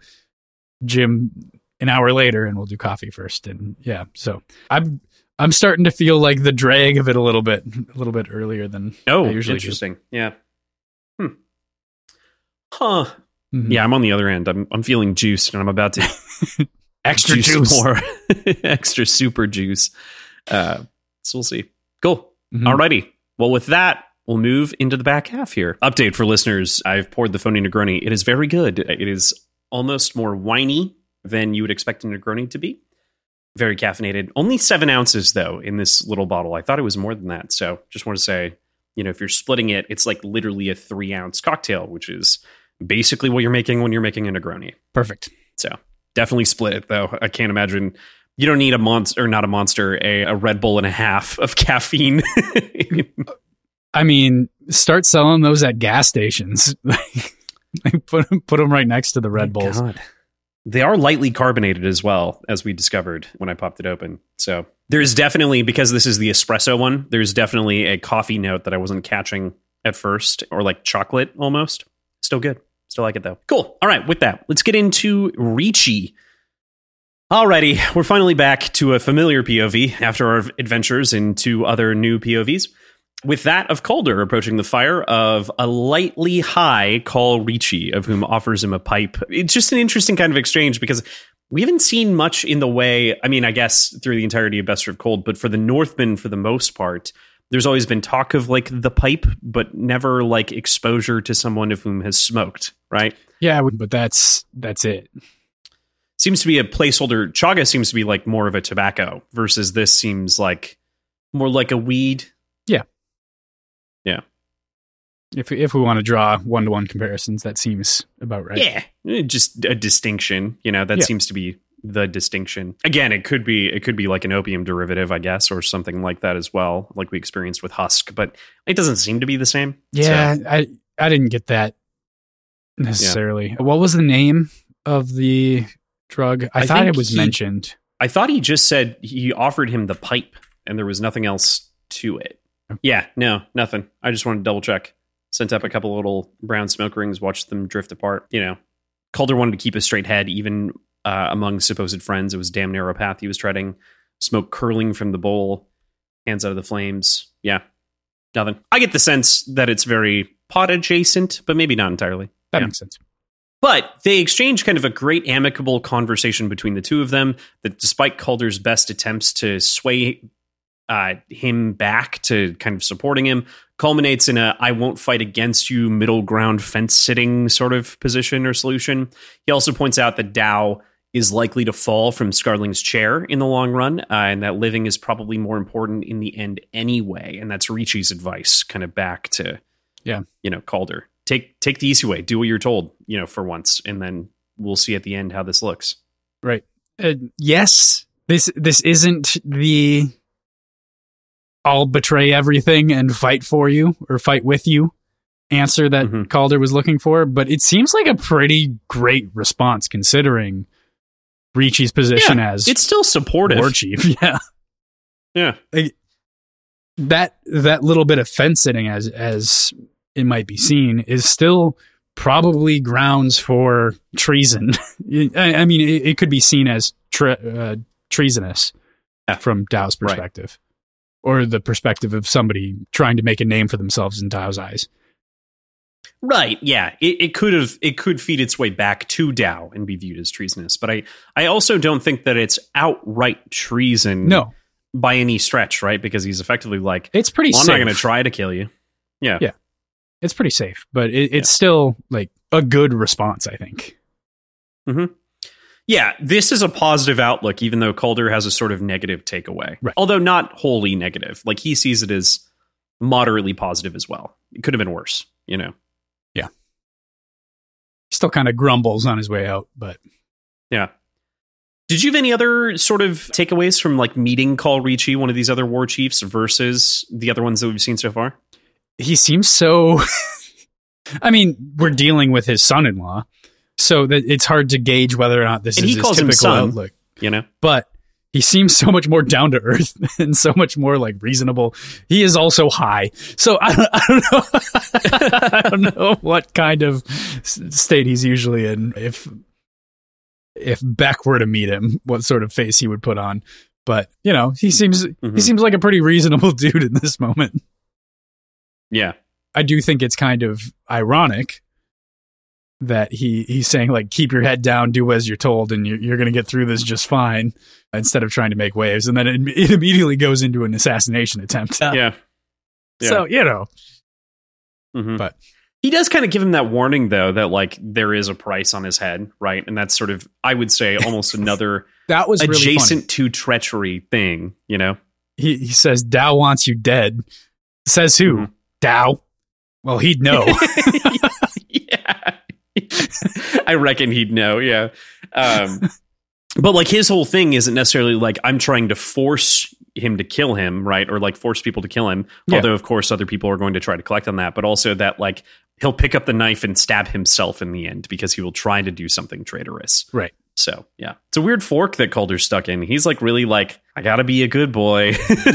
gym an hour later, and we'll do coffee first. And yeah, so I'm starting to feel like the drag of it a little bit earlier than I usually interesting. do. Yeah. Huh. Mm-hmm. Yeah, I'm on the other end. I'm feeling juiced, and I'm about to extra juice more, extra super juice. So we'll see. Cool. Mm-hmm. Alrighty. Well, with that, we'll move into the back half here. Update for listeners. I've poured the Phony Negroni. It is very good. It is almost more winey than you would expect a Negroni to be. Very caffeinated. Only 7 ounces, though, in this little bottle. I thought it was more than that. So just want to say, if you're splitting it, it's like literally a 3-ounce cocktail, which is basically what you're making when you're making a Negroni. Perfect. So definitely split it, though. I can't imagine. You don't need a Red Bull and a half of caffeine. I mean, start selling those at gas stations. put them right next to the Red Bulls. God. They are lightly carbonated as well, as we discovered when I popped it open. So there's definitely, because this is the espresso one, there's definitely a coffee note that I wasn't catching at first, or like chocolate almost. Still good. Still like it, though. Cool. All right, with that, let's get into Rishi. Alrighty, we're finally back to a familiar POV after our adventures into other new POVs. With that of Calder approaching the fire of a lightly high Call Rishi, of whom offers him a pipe. It's just an interesting kind of exchange because we haven't seen much in the way, I mean, I guess through the entirety of Best of Cold, but for the Northmen, for the most part, there's always been talk of like the pipe, but never like exposure to someone of whom has smoked, right? Yeah, but that's it. Seems to be a placeholder. Chaga seems to be like more of a tobacco versus this seems like more like a weed. Yeah. Yeah. If we want to draw 1-to-1 comparisons, that seems about right. Yeah. Just a distinction, that seems to be the distinction. Again, it could be like an opium derivative, I guess, or something like that as well, like we experienced with Husk, but it doesn't seem to be the same. Yeah, so. I didn't get that necessarily. Yeah. What was the name of the drug? I thought it was mentioned. I thought he just said he offered him the pipe and there was nothing else to it. Yeah, no, nothing. I just wanted to double check. Sent up a couple little brown smoke rings, watched them drift apart. Calder wanted to keep a straight head, even among supposed friends. It was a damn narrow path he was treading. Smoke curling from the bowl, hands out of the flames. Yeah, nothing. I get the sense that it's very pot adjacent, but maybe not entirely. That makes sense. But they exchange kind of a great amicable conversation between the two of them that despite Calder's best attempts to sway him back to kind of supporting him, culminates in a I won't fight against you middle ground fence sitting sort of position or solution. He also points out that Dow is likely to fall from Scarling's chair in the long run, and that living is probably more important in the end anyway. And that's Ricci's advice kind of back to, Calder. Take the easy way, do what you're told, for once, and then we'll see at the end how this looks. Right. Yes, this isn't the I'll betray everything and fight for you or fight with you answer that Calder was looking for, but it seems like a pretty great response considering Ricci's position as it's still supportive war chief. Yeah. Like, that little bit of fence sitting as it might be seen is still probably grounds for treason. I mean, it could be seen as treasonous from Dow's perspective, or the perspective of somebody trying to make a name for themselves in Dow's eyes. Right. Yeah. It could feed its way back to Dow and be viewed as treasonous. But I also don't think that it's outright treason. No. By any stretch, right? Because he's effectively like, it's pretty safe. I'm not going to try to kill you. Yeah. Yeah. It's pretty safe, but it's still like a good response, I think. Mm-hmm. Yeah, this is a positive outlook, even though Calder has a sort of negative takeaway. Right. Although not wholly negative. Like, he sees it as moderately positive as well. It could have been worse, Yeah. Still kind of grumbles on his way out, but... Yeah. Did you have any other sort of takeaways from, like, meeting Khal Ricci, one of these other war chiefs, versus the other ones that we've seen so far? He seems so... I mean, we're dealing with his son-in-law, so that it's hard to gauge whether or not this is his typical outlook. But he seems so much more down to earth and so much more like reasonable. He is also high, so I don't know. I don't know what kind of state he's usually in. If Beck were to meet him, what sort of face he would put on. But he seems like a pretty reasonable dude in this moment. Yeah. I do think it's kind of ironic that he's saying, like, keep your head down, do as you're told, and you're going to get through this just fine, instead of trying to make waves. And then it immediately goes into an assassination attempt. Yeah. So, But he does kind of give him that warning, though, that, like, there is a price on his head, right? And that's sort of, I would say, almost another that was adjacent really to treachery thing, He says, Dow wants you dead. Says who? Mm-hmm. Dow? Well, he'd know. Yeah. I reckon he'd know, yeah. But, like, his whole thing isn't necessarily, like, I'm trying to force him to kill him, right? Or, like, force people to kill him. Yeah. Although, of course, other people are going to try to collect on that. But also that, like, he'll pick up the knife and stab himself in the end because he will try to do something traitorous. Right. So, yeah. It's a weird fork that Calder's stuck in. He's, like, really, like, I gotta be a good boy.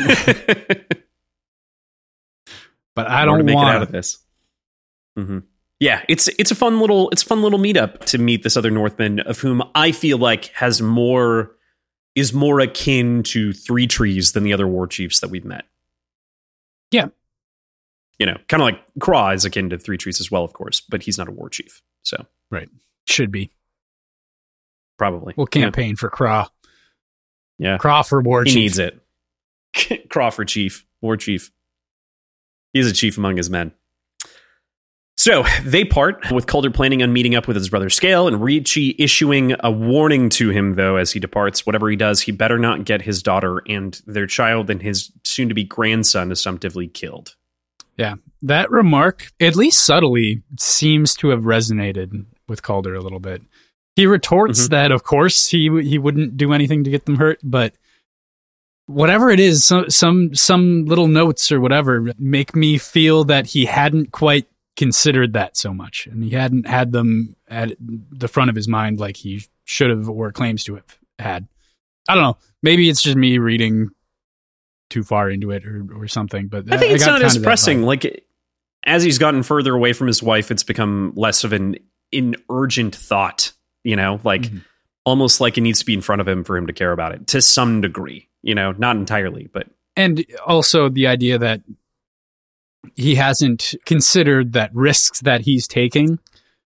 But I don't want it out of this. Mm-hmm. Yeah, it's a fun little meetup to meet this other Northman, of whom I feel like is more akin to Three Trees than the other war chiefs that we've met. Yeah, kind of like Craw is akin to Three Trees as well, of course, but he's not a war chief. So right, should be probably. We'll campaign for Craw. Yeah, Craw for war chief. He needs it. Craw for chief, war chief. He's a chief among his men. So they part, with Calder planning on meeting up with his brother Scale, and Ricci issuing a warning to him, though, as he departs. Whatever he does, he better not get his daughter and their child and his soon-to-be grandson assumptively killed. Yeah, that remark, at least subtly, seems to have resonated with Calder a little bit. He retorts that, of course, he wouldn't do anything to get them hurt, but whatever it is, some little notes or whatever make me feel that he hadn't quite considered that so much, and he hadn't had them at the front of his mind like he should have or claims to have had. I don't know. Maybe it's just me reading too far into it or something, but I think it's not as pressing. Like, as he's gotten further away from his wife, it's become less of an urgent thought, almost like it needs to be in front of him for him to care about it to some degree, not entirely, but. And also the idea that he hasn't considered that risks that he's taking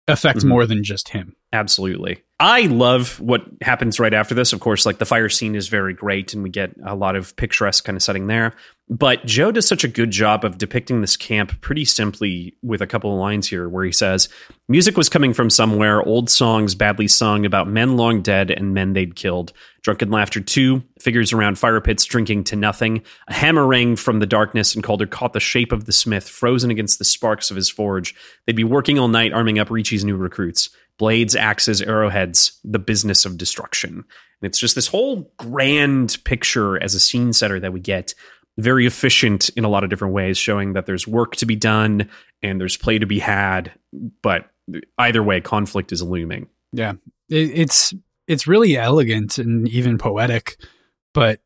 affect more than just him. Absolutely. I love what happens right after this. Of course, like the fire scene is very great and we get a lot of picturesque kind of setting there. But Joe does such a good job of depicting this camp pretty simply with a couple of lines here where he says, music was coming from somewhere, old songs badly sung about men long dead and men they'd killed. Drunken laughter too, figures around fire pits drinking to nothing. A hammer rang from the darkness and Calder caught the shape of the smith frozen against the sparks of his forge. They'd be working all night arming up Ricci's new recruits. Blades, axes, arrowheads, the business of destruction. And it's just this whole grand picture as a scene setter that we get. Very efficient in a lot of different ways, showing that there's work to be done and there's play to be had. But either way, conflict is looming. Yeah, it's really elegant and even poetic, but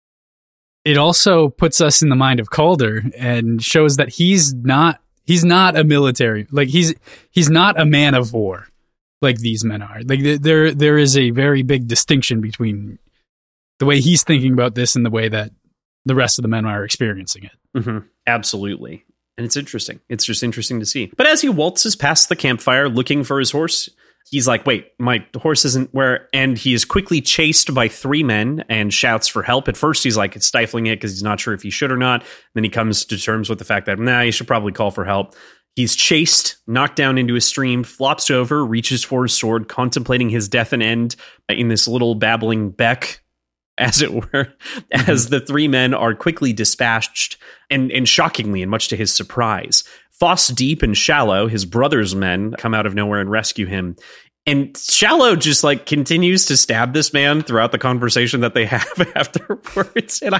it also puts us in the mind of Calder and shows that he's not a military, like he's not a man of war like these men are. Like there is a very big distinction between the way he's thinking about this and the way that the rest of the men are experiencing it. Mm-hmm. Absolutely. And it's interesting. It's just interesting to see. But as he waltzes past the campfire looking for his horse, he's like, wait, my horse isn't where... And he is quickly chased by 3 men and shouts for help. At first, he's like stifling it because he's not sure if he should or not. Then he comes to terms with the fact that, you should probably call for help. He's chased, knocked down into a stream, flops over, reaches for his sword, contemplating his death and end in this little babbling beck, as it were, as the 3 men are quickly dispatched and shockingly, and much to his surprise. Foss Deep and Shallow, his brother's men, come out of nowhere and rescue him. And Shallow just continues to stab this man throughout the conversation that they have afterwards. And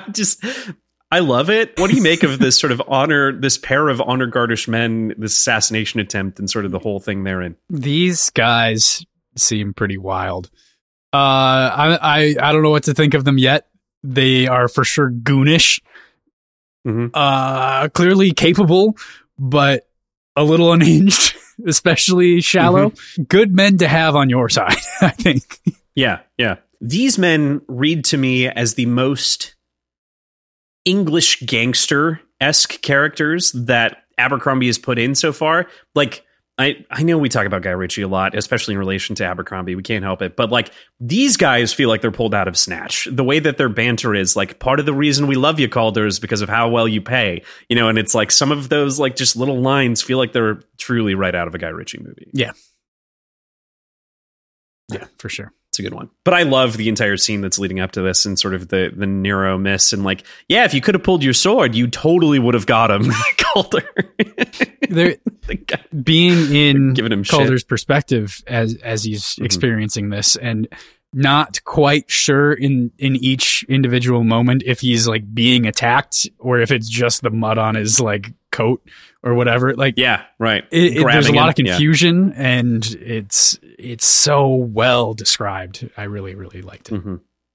I love it. What do you make of this sort of this pair of honor gardish men, this assassination attempt and sort of the whole thing therein? These guys seem pretty wild. I don't know what to think of them yet. They are for sure goonish, clearly capable, but a little unhinged, especially Shallow. Good men to have on your side, I think. Yeah. These men read to me as the most English gangster-esque characters that Abercrombie has put in so far. Like, I know we talk about Guy Ritchie a lot, especially in relation to Abercrombie. We can't help it. But these guys feel like they're pulled out of Snatch. The way that their banter is part of the reason we love you, Calder, is because of how well you pay. And it's some of those just little lines feel like they're truly right out of a Guy Ritchie movie. Yeah. Yeah, for sure. It's a good one. But I love the entire scene that's leading up to this and sort of the Nero miss and if you could have pulled your sword, you totally would have got him, Calder. Being in giving him Calder's shit. Perspective as he's experiencing this and not quite sure in each individual moment if he's being attacked or if it's just the mud on his coat or whatever. Yeah, right. There's a lot of confusion and it's so well described. I really, really liked it.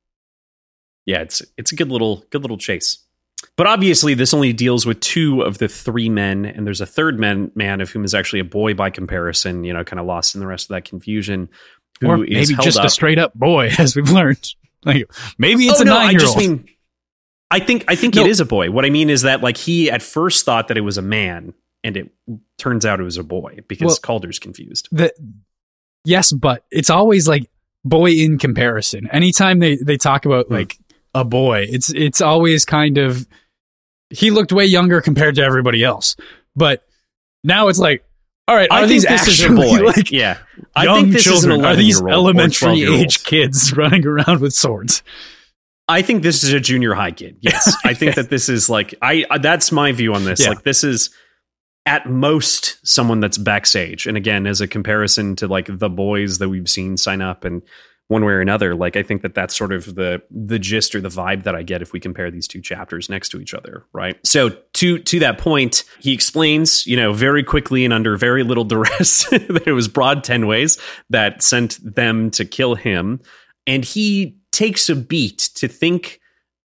Yeah, it's a good little chase. But obviously, this only deals with 2 of the 3 men, and there's a third man of whom is actually a boy by comparison. Kind of lost in the rest of that confusion. Or maybe just a straight up boy, as we've learned. Maybe it's a 9-year-old. I think it is a boy. What I mean is that he at first thought that it was a man, and it turns out it was a boy because Calder's confused. Yes, but it's always boy in comparison. Anytime they talk about a boy, it's always kind of he looked way younger compared to everybody else. But now it's all right, I think this is a boy. Yeah. I think this children. is an 11-year-old. Are these elementary age age kids running around with swords? I think this is a junior high kid. Yes. I think that this is that's my view on this. Yeah. This is at most someone that's Beck's age. And again, as a comparison to the boys that we've seen sign up and one way or another, I think that's sort of the gist or the vibe that I get if we compare these 2 chapters next to each other, right? So to that point, he explains, very quickly and under very little duress that it was Broad Tenways that sent them to kill him. And he takes a beat to think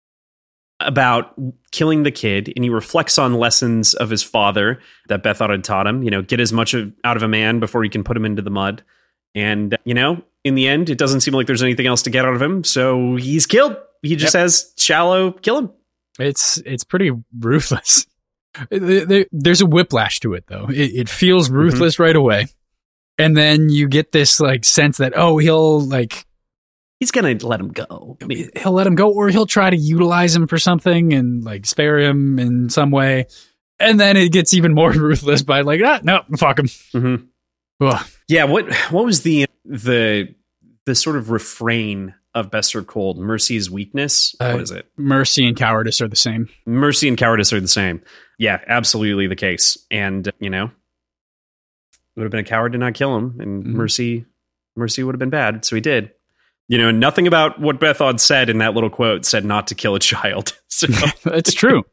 about killing the kid, and he reflects on lessons of his father that Bethod had taught him, get as much out of a man before you can put him into the mud. And, in the end, it doesn't seem like there's anything else to get out of him. So he's killed. He just has Shallow kill him. It's pretty ruthless. There's a whiplash to it, though. It feels ruthless right away. And then you get this like sense that, oh, he's going to let him go. He'll let him go, or he'll try to utilize him for something and like spare him in some way. And then it gets even more ruthless by like, no, fuck him. Mm-hmm. Yeah. What was the sort of refrain of Best Served Cold? Mercy is weakness. What is it? Mercy and cowardice are the same. Mercy and cowardice are the same. Yeah, absolutely the case. And, it would have been a coward to not kill him. And mercy would have been bad. So he did. Nothing about what Bethod said in that little quote said not to kill a child. So it's true.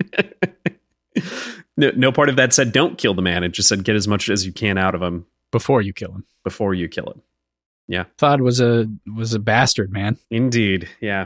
No part of that said don't kill the man. It just said get as much as you can out of him before you kill him. Yeah. Thod was a bastard, man. Indeed. Yeah.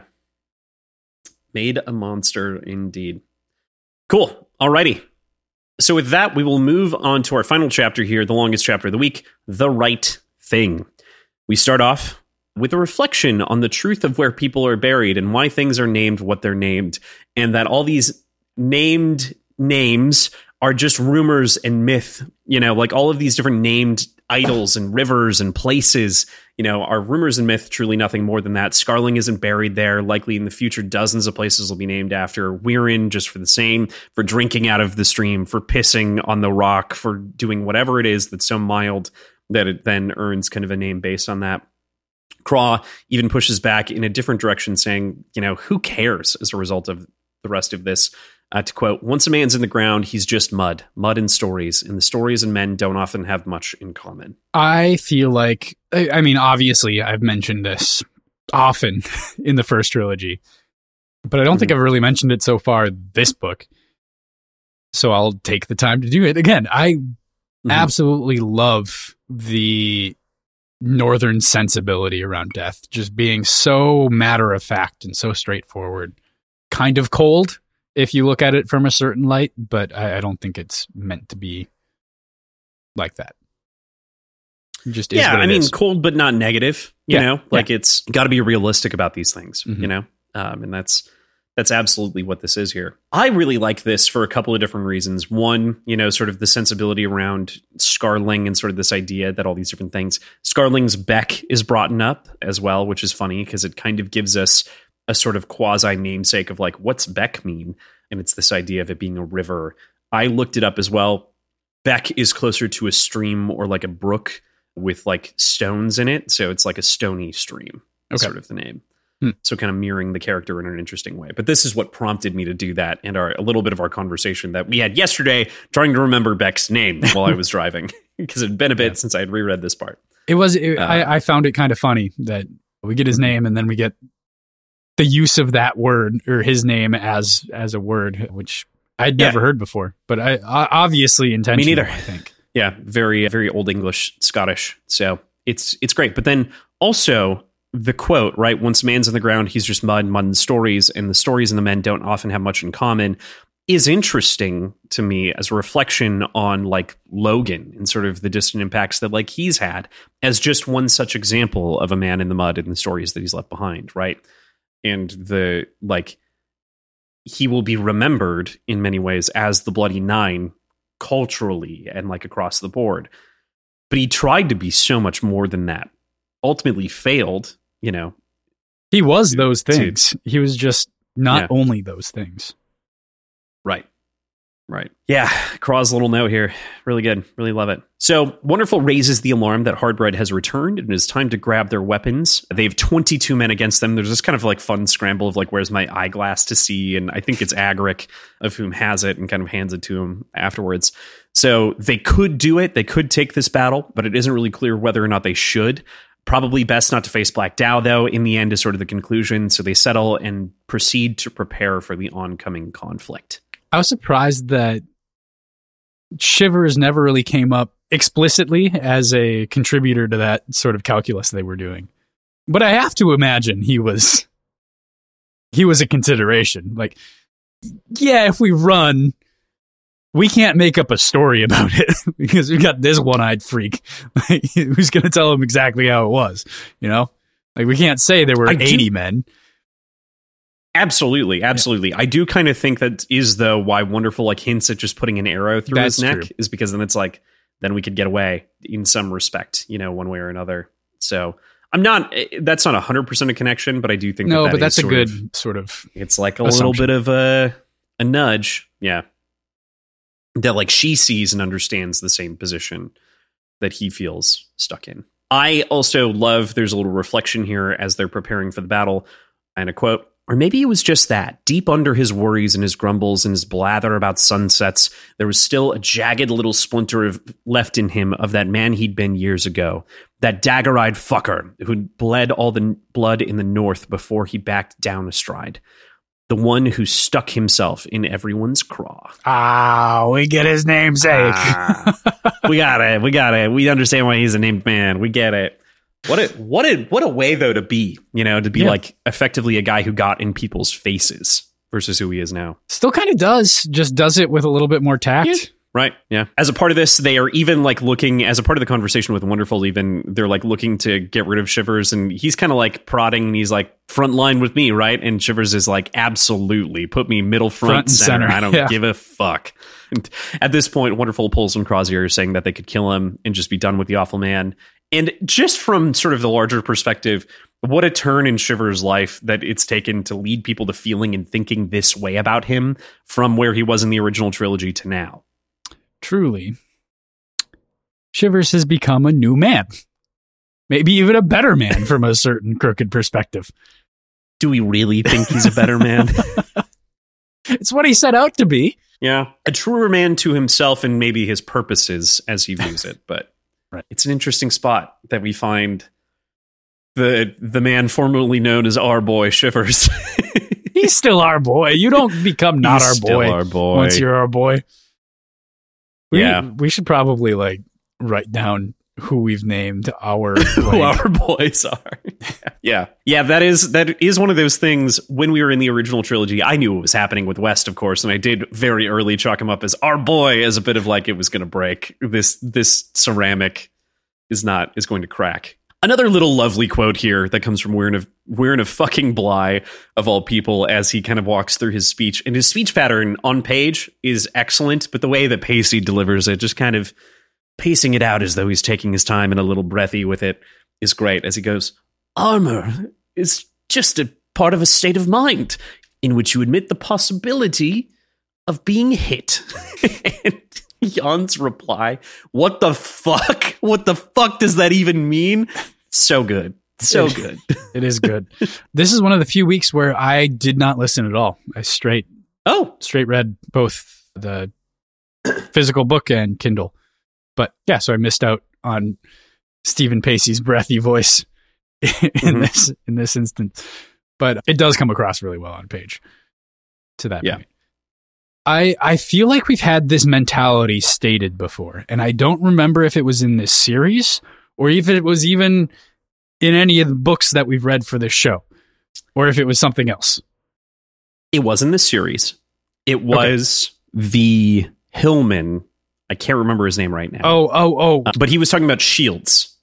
Made a monster indeed. Cool. Alrighty. So with that, we will move on to our final chapter here, the longest chapter of the week, The Right Thing. We start off with a reflection on the truth of where people are buried and why things are named what they're named, and that all these named names are just rumors and myth. Like all of these different named idols and rivers and places, are rumors and myth, truly nothing more than that. Scarling isn't buried there. Likely in the future, dozens of places will be named after Wiryn, just for the same, for drinking out of the stream, for pissing on the rock, for doing whatever it is that's so mild that it then earns kind of a name based on that. Craw even pushes back in a different direction, saying, who cares as a result of the rest of this? To quote, once a man's in the ground, he's just mud and stories. And the stories and men don't often have much in common. I feel like, I mean, obviously, I've mentioned this often in the first trilogy, but I don't think I've really mentioned it so far this book. So I'll take the time to do it again. I absolutely love the northern sensibility around death, just being so matter of fact and so straightforward, kind of cold if you look at it from a certain light, but I don't think it's meant to be like that. It just is what it is. Cold but not negative, you know? Like it's got to be realistic about these things, and that's absolutely what this is here. I really like this for a couple of different reasons. One, sort of the sensibility around Scarling and sort of this idea that all these different things. Scarling's beck is brought up as well, which is funny because it kind of gives us a sort of quasi namesake of like, what's beck mean? And it's this idea of it being a river. I looked it up as well. Beck is closer to a stream or like a brook with like stones in it. So it's like a stony stream, sort of the name. So kind of mirroring the character in an interesting way. But this is what prompted me to do that, and a little bit of our conversation that we had yesterday trying to remember Beck's name while I was driving, because it had been a bit since I had reread this part. I found it kind of funny that we get his name and then we get the use of that word or his name as a word, which I'd never heard before, but I obviously intentional. Me neither. I think. Yeah, very, very old English, Scottish. So it's great. But then also the quote, right? Once a man's in the ground, he's just mud and stories, and the stories and the men don't often have much in common, is interesting to me as a reflection on like Logan and sort of the distant impacts that like he's had as just one such example of a man in the mud and the stories that he's left behind, right? And the like, he will be remembered in many ways as the Bloody Nine culturally and like across the board. But he tried to be so much more than that. Ultimately failed, He was those things. He was just not only those things. Right. Yeah. Craw's little note here. Really good. Really love it. So Wonderful raises the alarm that Hardbread has returned and it is time to grab their weapons. They have 22 men against them. There's this kind of like fun scramble of like, where's my eyeglass to see? And I think it's Agaric of whom has it and kind of hands it to him afterwards. So they could do it. They could take this battle, but it isn't really clear whether or not they should. Probably best not to face Black Dow, though, in the end is sort of the conclusion. So they settle and proceed to prepare for the oncoming conflict. I was surprised that Shivers never really came up explicitly as a contributor to that sort of calculus they were doing. But I have to imagine he was a consideration. Like, yeah, if we run, we can't make up a story about it because we got this one-eyed freak who's going to tell him exactly how it was, Like, we can't say there were 80 men. Absolutely. I do kind of think that is, though, why Wonderful like hints at just putting an arrow through his neck is because then it's like, then we could get away in some respect, one way or another. So that's not 100% a connection, but I do think but that's a good sort of it's like a assumption. little bit of a nudge. Yeah. That like she sees and understands the same position that he feels stuck in. I also love, there's a little reflection here as they're preparing for the battle, and a quote, or maybe it was just that, deep under his worries and his grumbles and his blather about sunsets, there was still a jagged little splinter left in him of that man he'd been years ago. That dagger-eyed fucker who'd bled all the blood in the north before he backed down astride. The one who stuck himself in everyone's craw. We get his namesake. We got it. We understand why he's a named man. We get it. What a way though to be, like effectively a guy who got in people's faces versus who he is now. Still kind of just does it with a little bit more tact. Yeah. Right. Yeah. As a part of this, they are even like looking, as a part of the conversation with Wonderful, even they're like looking to get rid of Shivers, and he's kind of like prodding, and he's like, front line with me, right? And Shivers is like, absolutely, put me middle front and center. I don't give a fuck. And at this point, Wonderful pulls from Crozier, saying that they could kill him and just be done with the awful man. And just from sort of the larger perspective, what a turn in Shivers' life that it's taken to lead people to feeling and thinking this way about him from where he was in the original trilogy to now. Truly, Shivers has become a new man. Maybe even a better man from a certain crooked perspective. Do we really think he's a better man? It's what he set out to be. Yeah. A truer man to himself and maybe his purposes as he views it. But right. It's an interesting spot that we find the man formerly known as our boy Shivers. He's still our boy. You don't become not He's our boy once you're our boy. We should probably like write down who we've named our who our boys are. Yeah. That is one of those things. When we were in the original trilogy, I knew what was happening with West, of course, and I did very early chalk him up as our boy, as a bit of like it was going to break. This ceramic is going to crack. Another little lovely quote here that comes from We're in a fucking Bly, of all people, as he kind of walks through his speech. And his speech pattern on page is excellent, but the way that Pacey delivers it, just kind of pacing it out as though he's taking his time and a little breathy with it, is great. As he goes, armor is just a part of a state of mind in which you admit the possibility of being hit. And Jan's reply, what the fuck? What the fuck does that even mean? So good. So good. It is good. This is one of the few weeks where I did not listen at all. I straight read both the physical book and Kindle. But yeah, so I missed out on Stephen Pacey's breathy voice in this instance. But it does come across really well on page to that point. I feel like we've had this mentality stated before, and I don't remember if it was in this series or if it was even in any of the books that we've read for this show, or if it was something else. It was in the series. It was the Hillman. I can't remember his name right now. Oh. But he was talking about shields.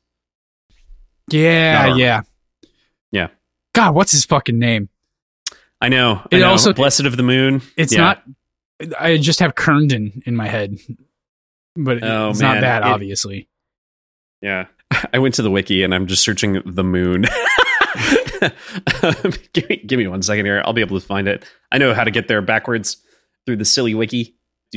Yeah. God, what's his fucking name? I know. Also, Blessed of the Moon. It's not. I just have Kerndon in my head, but it's not that, obviously. Yeah. I went to the wiki and I'm just searching the moon. Give me 1 second here. I'll be able to find it. I know how to get there backwards through the silly wiki.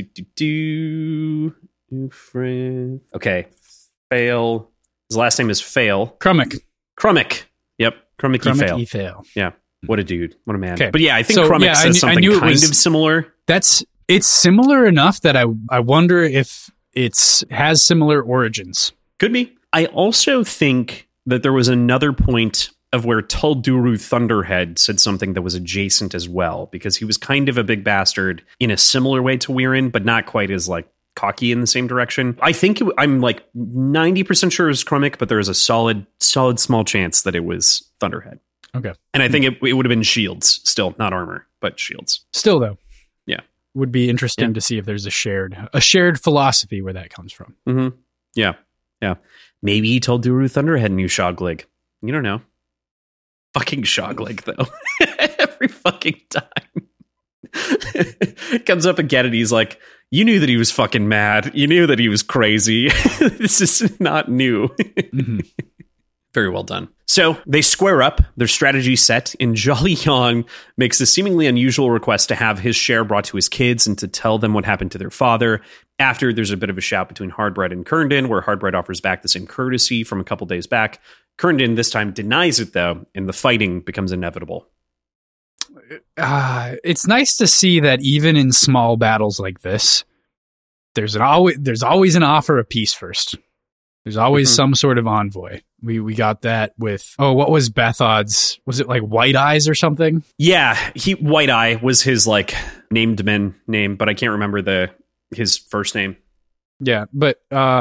Okay. Fail. His last name is Fail. Crummick. Yep. Crummick E. Fail. Yeah. What a dude. What a man. Okay. But yeah, I think Crummick says something kind of similar. It's similar enough that I wonder if it has similar origins. Could be. I also think that there was another point of where Tulduru Thunderhead said something that was adjacent as well, because he was kind of a big bastard in a similar way to Weirin, but not quite as like cocky in the same direction. I think I'm like 90% sure it was Crummick, but there is a solid small chance that it was Thunderhead. Okay. And I think it would have been shields still, not armor, but shields. Still though. Yeah. Would be interesting to see if there's a shared philosophy where that comes from. Mm-hmm. Yeah. Maybe he told Duru Thunderhead knew Shoglig. You don't know. Fucking Shoglig, though. Every fucking time. Comes up again and he's like, You knew that he was fucking mad. You knew that he was crazy. This is not new. Mm-hmm. Very well done. So they square up, their strategy set, and Jolly Yang makes the seemingly unusual request to have his share brought to his kids and to tell them what happened to their father. After, there's a bit of a shout between Hardbread and Kerndon, where Hardbread offers back the same courtesy from a couple days back. Kerndon this time denies it, though, and the fighting becomes inevitable. It's nice to see that even in small battles like this, there's always an offer of peace first. There's always some sort of envoy. We got that with, what was Bethod's? Was it like White Eyes or something? Yeah, White Eye was his like named men name, but I can't remember his first name. Yeah, but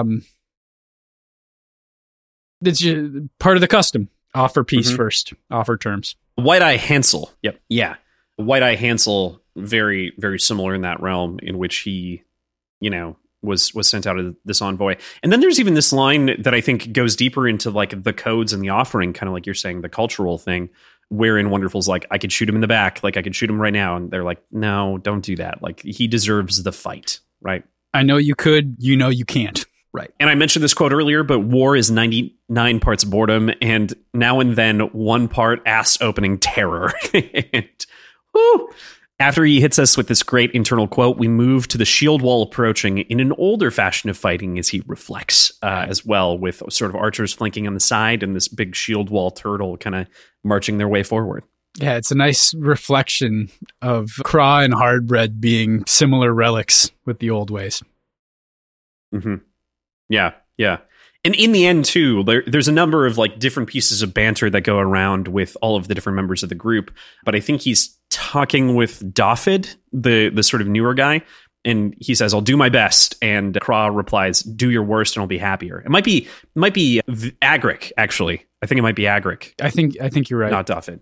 it's part of the custom. Offer peace first. Offer terms. White Eye Hansel. Yep. Yeah. White Eye Hansel, very, very similar in that realm in which he, was sent out as this envoy. And then there's even this line that I think goes deeper into like the codes and the offering, kind of like you're saying, the cultural thing, wherein Wonderful's like, I could shoot him in the back. Like I could shoot him right now. And they're like, no, don't do that. Like he deserves the fight. Right. I know you could, you can't. Right. And I mentioned this quote earlier, but war is 99 parts boredom and now and then 1 part ass opening terror. And, whoo, after he hits us with this great internal quote, we move to the shield wall approaching in an older fashion of fighting as he reflects as well, with sort of archers flanking on the side and this big shield wall turtle kind of marching their way forward. Yeah, it's a nice reflection of Craw and Hardbread being similar relics with the old ways. Mm-hmm. Yeah, yeah. And in the end, too, there's a number of like different pieces of banter that go around with all of the different members of the group. But I think he's talking with Dafydd, the sort of newer guy, and he says, "I'll do my best." And Craw replies, "Do your worst, and I'll be happier." It might be Agric, actually. I think it might be Agric. I think you're right. Not Dafydd.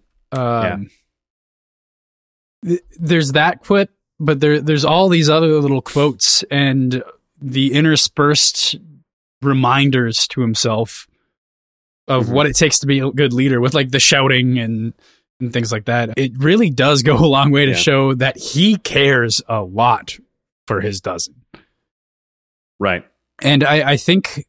There's that quote, but there's all these other little quotes and the interspersed reminders to himself of what it takes to be a good leader, with like the shouting and things like that. It really does go a long way to show that he cares a lot for his dozen. Right. And I think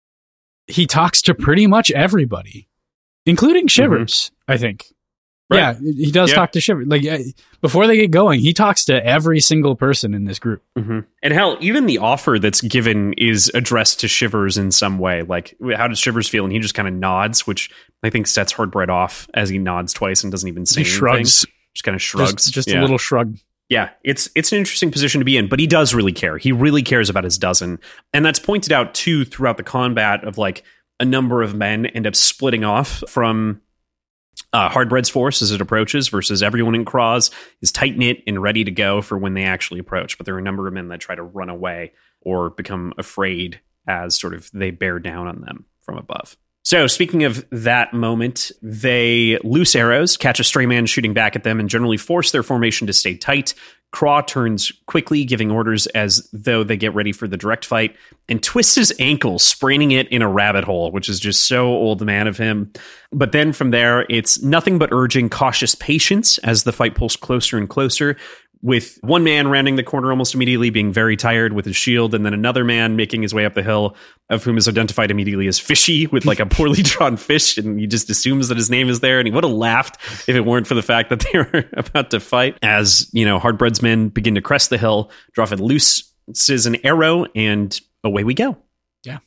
he talks to pretty much everybody, including Shivers, I think. Right. Yeah, he does talk to Shivers. Like before they get going, he talks to every single person in this group. Mm-hmm. And hell, even the offer that's given is addressed to Shivers in some way. Like, how does Shivers feel? And he just kind of nods, which I think sets Hardbread off as he nods twice and doesn't even say anything. Shrugs. Just kind of shrugs. Just a little shrug. Yeah, it's an interesting position to be in, but he does really care. He really cares about his dozen. And that's pointed out, too, throughout the combat of, like, a number of men end up splitting off from Hardbread's force as it approaches, versus everyone in Craw's is tight-knit and ready to go for when they actually approach. But there are a number of men that try to run away or become afraid as sort of they bear down on them from above. So speaking of that moment, they loose arrows, catch a stray man shooting back at them, and generally force their formation to stay tight. Craw turns quickly, giving orders as though they get ready for the direct fight, and twists his ankle, spraining it in a rabbit hole, which is just so old man of him. But then from there, it's nothing but urging cautious patience as the fight pulls closer and closer, with one man rounding the corner almost immediately being very tired with his shield, and then another man making his way up the hill, of whom is identified immediately as Fishy, with like a poorly drawn fish, and he just assumes that his name is there, and he would have laughed if it weren't for the fact that they were about to fight. As, Hardbread's men begin to crest the hill, Dafydd looses an arrow, and away we go. Yeah.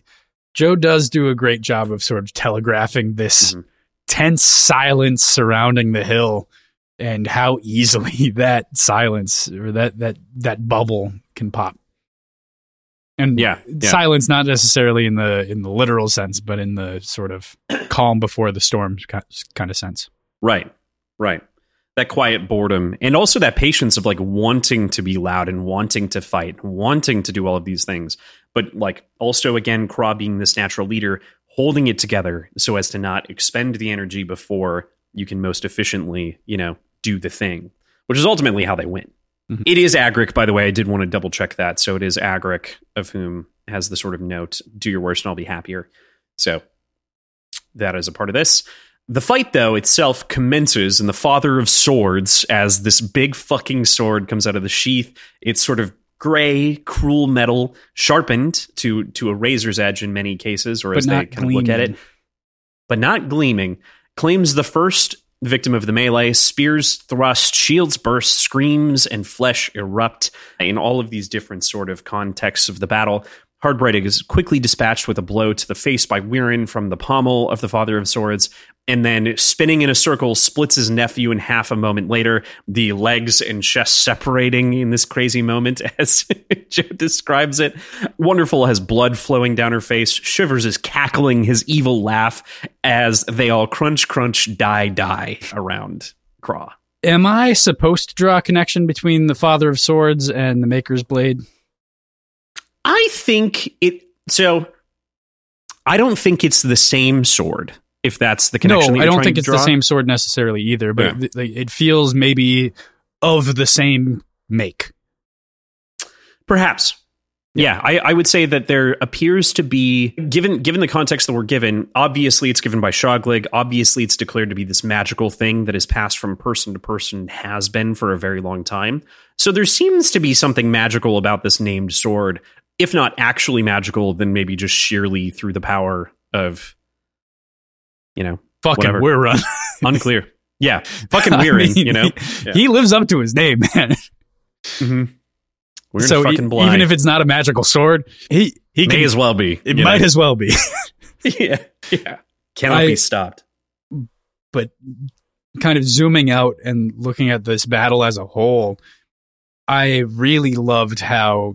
Joe does do a great job of sort of telegraphing this tense silence surrounding the hill, and how easily that silence or that bubble can pop. And silence, not necessarily in the literal sense, but in the sort of calm before the storm kind of sense. Right. That quiet boredom, and also that patience of like wanting to be loud and wanting to fight, wanting to do all of these things. But like also, again, Craw being this natural leader, holding it together so as to not expend the energy before you can most efficiently, do the thing, which is ultimately how they win. Mm-hmm. It is Agric, by the way. I did want to double check that. So it is Agric, of whom has the sort of note, "Do your worst and I'll be happier." So that is a part of this. The fight, though, itself commences in the Father of Swords as this big fucking sword comes out of the sheath. It's sort of gray, cruel metal, sharpened to a razor's edge in many cases, or as they kind of look at it, but not gleaming, claims the first victim of the melee. Spears thrust, shields burst, screams and flesh erupt in all of these different sort of contexts of the battle. Hardbright is quickly dispatched with a blow to the face by Wirren from the pommel of the Father of Swords, and then spinning in a circle, splits his nephew in half a moment later, the legs and chest separating in this crazy moment, as Joe describes it. Wonderful has blood flowing down her face. Shivers is cackling his evil laugh as they all crunch, crunch, die around Craw. Am I supposed to draw a connection between the Father of Swords and the Maker's Blade? I think it. So I don't think it's the same sword. If that's the connection, no, that I don't think it's draw. the same sword necessarily either. But it feels maybe of the same make. Perhaps. Yeah, I would say that there appears to be, given the context that we're given, obviously it's given by Shoglig, obviously it's declared to be this magical thing that is passed from person to person, has been for a very long time. So there seems to be something magical about this named sword, if not actually magical, then maybe just sheerly through the power of, fucking Wirren. Unclear. Yeah, fucking Wirren, He lives up to his name, man. Mm-hmm. So even if it's not a magical sword, he may as well be. It might as well be. yeah. Cannot be stopped. But kind of zooming out and looking at this battle as a whole, I really loved how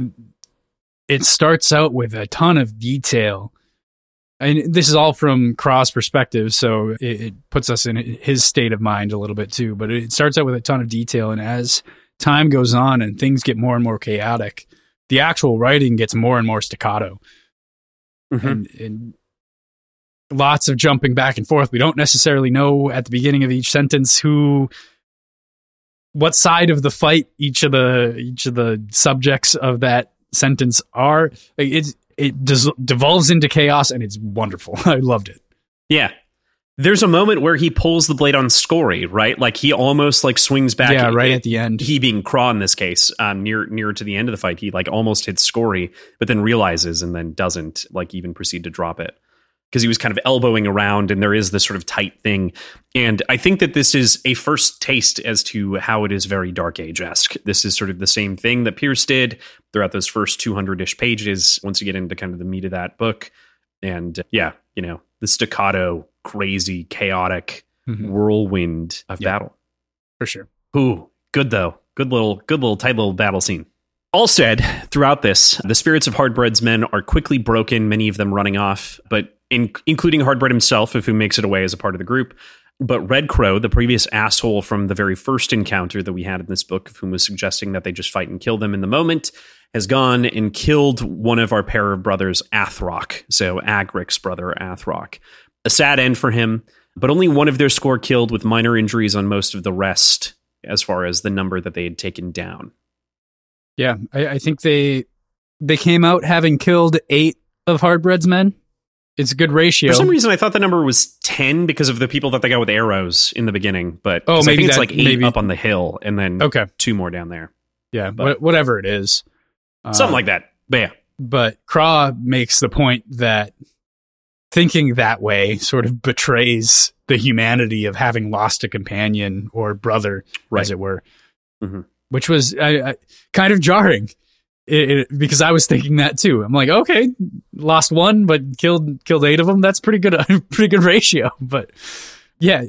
it starts out with a ton of detail. And this is all from Craw's perspective, so it puts us in his state of mind a little bit too. But it starts out with a ton of detail, and as time goes on and things get more and more chaotic, the actual writing gets more and more staccato. Mm-hmm. And lots of jumping back and forth. We don't necessarily know at the beginning of each sentence what side of the fight each of the subjects of that sentence are. It devolves into chaos, and it's wonderful. I loved it. Yeah. There's a moment where he pulls the blade on Scory, right? Like he almost like swings back. Yeah, right at the end. He being Craw in this case, near to the end of the fight, he like almost hits Scory, but then realizes and then doesn't like even proceed to drop it because he was kind of elbowing around, and there is this sort of tight thing. And I think that this is a first taste as to how it is very Dark Age-esque. This is sort of the same thing that Pierce did throughout those first 200-ish pages. Once you get into kind of the meat of that book, and the staccato, crazy, chaotic whirlwind of battle. For sure. Ooh, good though. Good little tight little battle scene. All said, throughout this, the spirits of Hardbright's men are quickly broken, many of them running off, but including Hardbright himself, of who makes it away as a part of the group. But Red Crow, the previous asshole from the very first encounter that we had in this book, of whom was suggesting that they just fight and kill them in the moment, has gone and killed one of our pair of brothers, Athrock. So Agric's brother, Athrock. A sad end for him, but only one of their score killed, with minor injuries on most of the rest, as far as the number that they had taken down. Yeah, I think they came out having killed 8 of Hardbread's men. It's a good ratio. For some reason, I thought the number was 10 because of the people that they got with arrows in the beginning. But maybe I think it's like 8 up on the hill, and then 2 more down there. Yeah, but whatever it is. Something like that. But yeah. But Craw makes the point that thinking that way sort of betrays the humanity of having lost a companion or brother, as it were, which was kind of jarring because I was thinking that too. I'm like, okay, lost 1, but killed 8 of them. That's pretty good ratio. But yeah,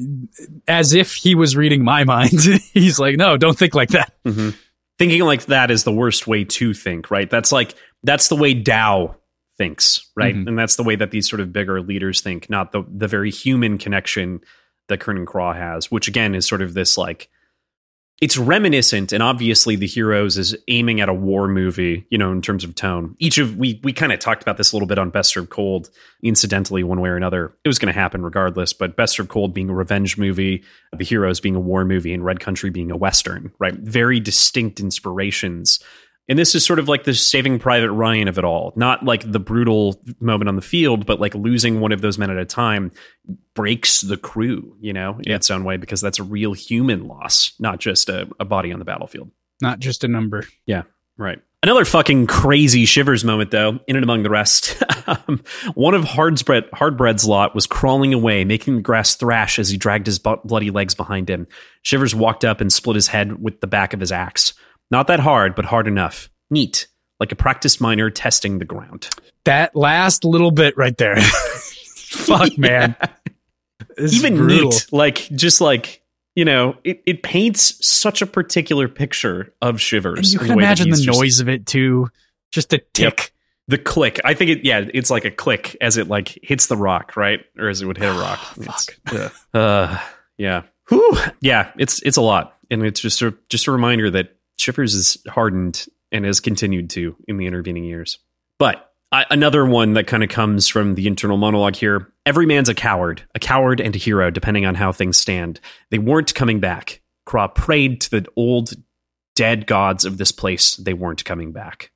as if he was reading my mind. He's like, no, don't think like that. Mm-hmm. Thinking like that is the worst way to think, right? That's the way Tao thinks, right? And that's the way that these sort of bigger leaders think, not the very human connection that Kernan Craw has, which again is sort of this like, it's reminiscent, and obviously the Heroes is aiming at a war movie, in terms of tone. We kind of talked about this a little bit on Best Served Cold, incidentally, one way or another. It was going to happen regardless, but Best Served Cold being a revenge movie, the Heroes being a war movie, and Red Country being a Western, right? Very distinct inspirations. And this is sort of like the Saving Private Ryan of it all. Not like the brutal moment on the field, but like losing one of those men at a time breaks the crew, in its own way, because that's a real human loss, not just a body on the battlefield. Not just a number. Yeah. Right. Another fucking crazy Shivers moment, though, in and among the rest. One of Hardbread's lot was crawling away, making the grass thrash as he dragged his bloody legs behind him. Shivers walked up and split his head with the back of his axe. Not that hard, but hard enough. Neat. Like a practiced miner testing the ground. That last little bit right there. Fuck, man. Even brutal. Neat. Like, just like... You know, it paints such a particular picture of Shivers. And you can imagine the noise of it too. Just a tick. Yep. The click. I think it's like a click as it like hits the rock, right? Or as it would hit a rock. Fuck. Yeah. Whew. Yeah, it's a lot. And it's just a reminder that Shivers is hardened and has continued to in the intervening years. But another one that kind of comes from the internal monologue here. Every man's a coward and a hero, depending on how things stand. They weren't coming back. Craw prayed to the old dead gods of this place. They weren't coming back.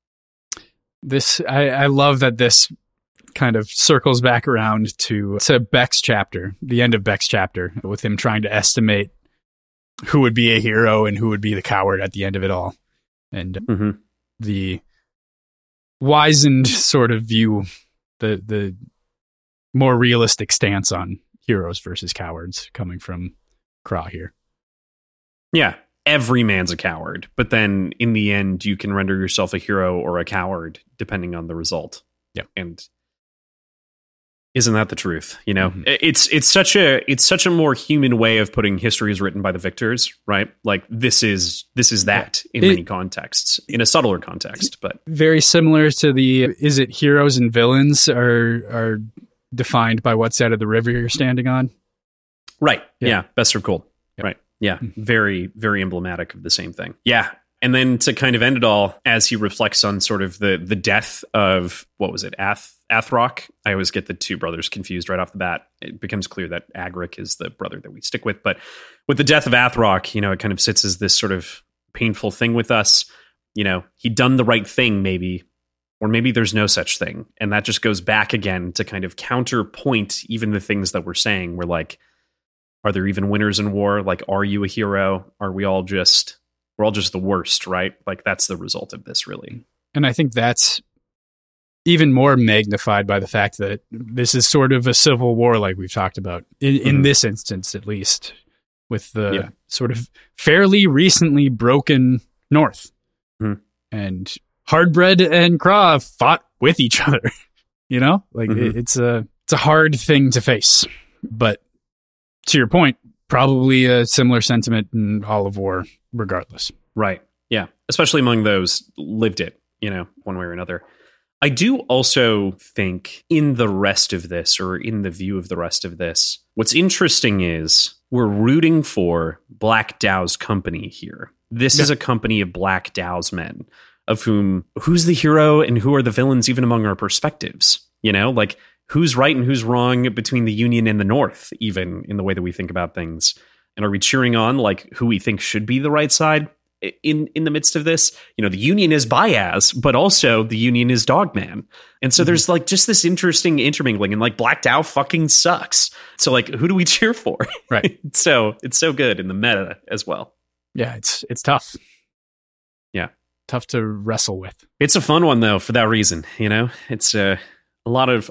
I love that this kind of circles back around to Beck's chapter, the end of Beck's chapter, with him trying to estimate who would be a hero and who would be the coward at the end of it all. And the wizened sort of view, the more realistic stance on heroes versus cowards coming from Craw here. Yeah, every man's a coward, but then in the end, you can render yourself a hero or a coward depending on the result. Yeah, and isn't that the truth? You know, it's such a more human way of putting history is written by the victors, right? Like this is that in many contexts, in a subtler context, but very similar to is it heroes and villains are defined by what side of the river you're standing on? Right. Yeah. Best or cold. Yep. Right. Yeah. Very, very emblematic of the same thing. Yeah. And then to kind of end it all, as he reflects on sort of the death of, what was it, Athrock? I always get the two brothers confused right off the bat. It becomes clear that Agric is the brother that we stick with. But with the death of Athrock, you know, it kind of sits as this sort of painful thing with us. You know, he'd done the right thing, maybe, or maybe there's no such thing. And that just goes back again to kind of counterpoint even the things that we're saying. We're like, are there even winners in war? Like, are you a hero? Are we're all just the worst, right? Like, that's the result of this, really. And I think that's even more magnified by the fact that this is sort of a civil war, like we've talked about, in this instance, at least, with the sort of fairly recently broken North. And Hardbread and Craw fought with each other, you know? Like, it's a hard thing to face. But to your point, probably a similar sentiment in all of war, regardless. Right. Yeah. Especially among those lived it, you know, one way or another. I do also think in the rest of this, or in the view of the rest of this, what's interesting is we're rooting for Black Dow's company here. This is a company of Black Dow's men, of who's the hero and who are the villains, even among our perspectives. You know, like who's right and who's wrong between the Union and the North, even in the way that we think about things. And are we cheering on like who we think should be the right side in the midst of this? You know, the Union is Bayaz, but also the Union is Dogman. And so there's like just this interesting intermingling, and like Black Dow fucking sucks. So like, who do we cheer for? Right. So it's so good in the meta as well. Yeah, it's tough. Yeah. Tough to wrestle with. It's a fun one though, for that reason. You know, it's a lot of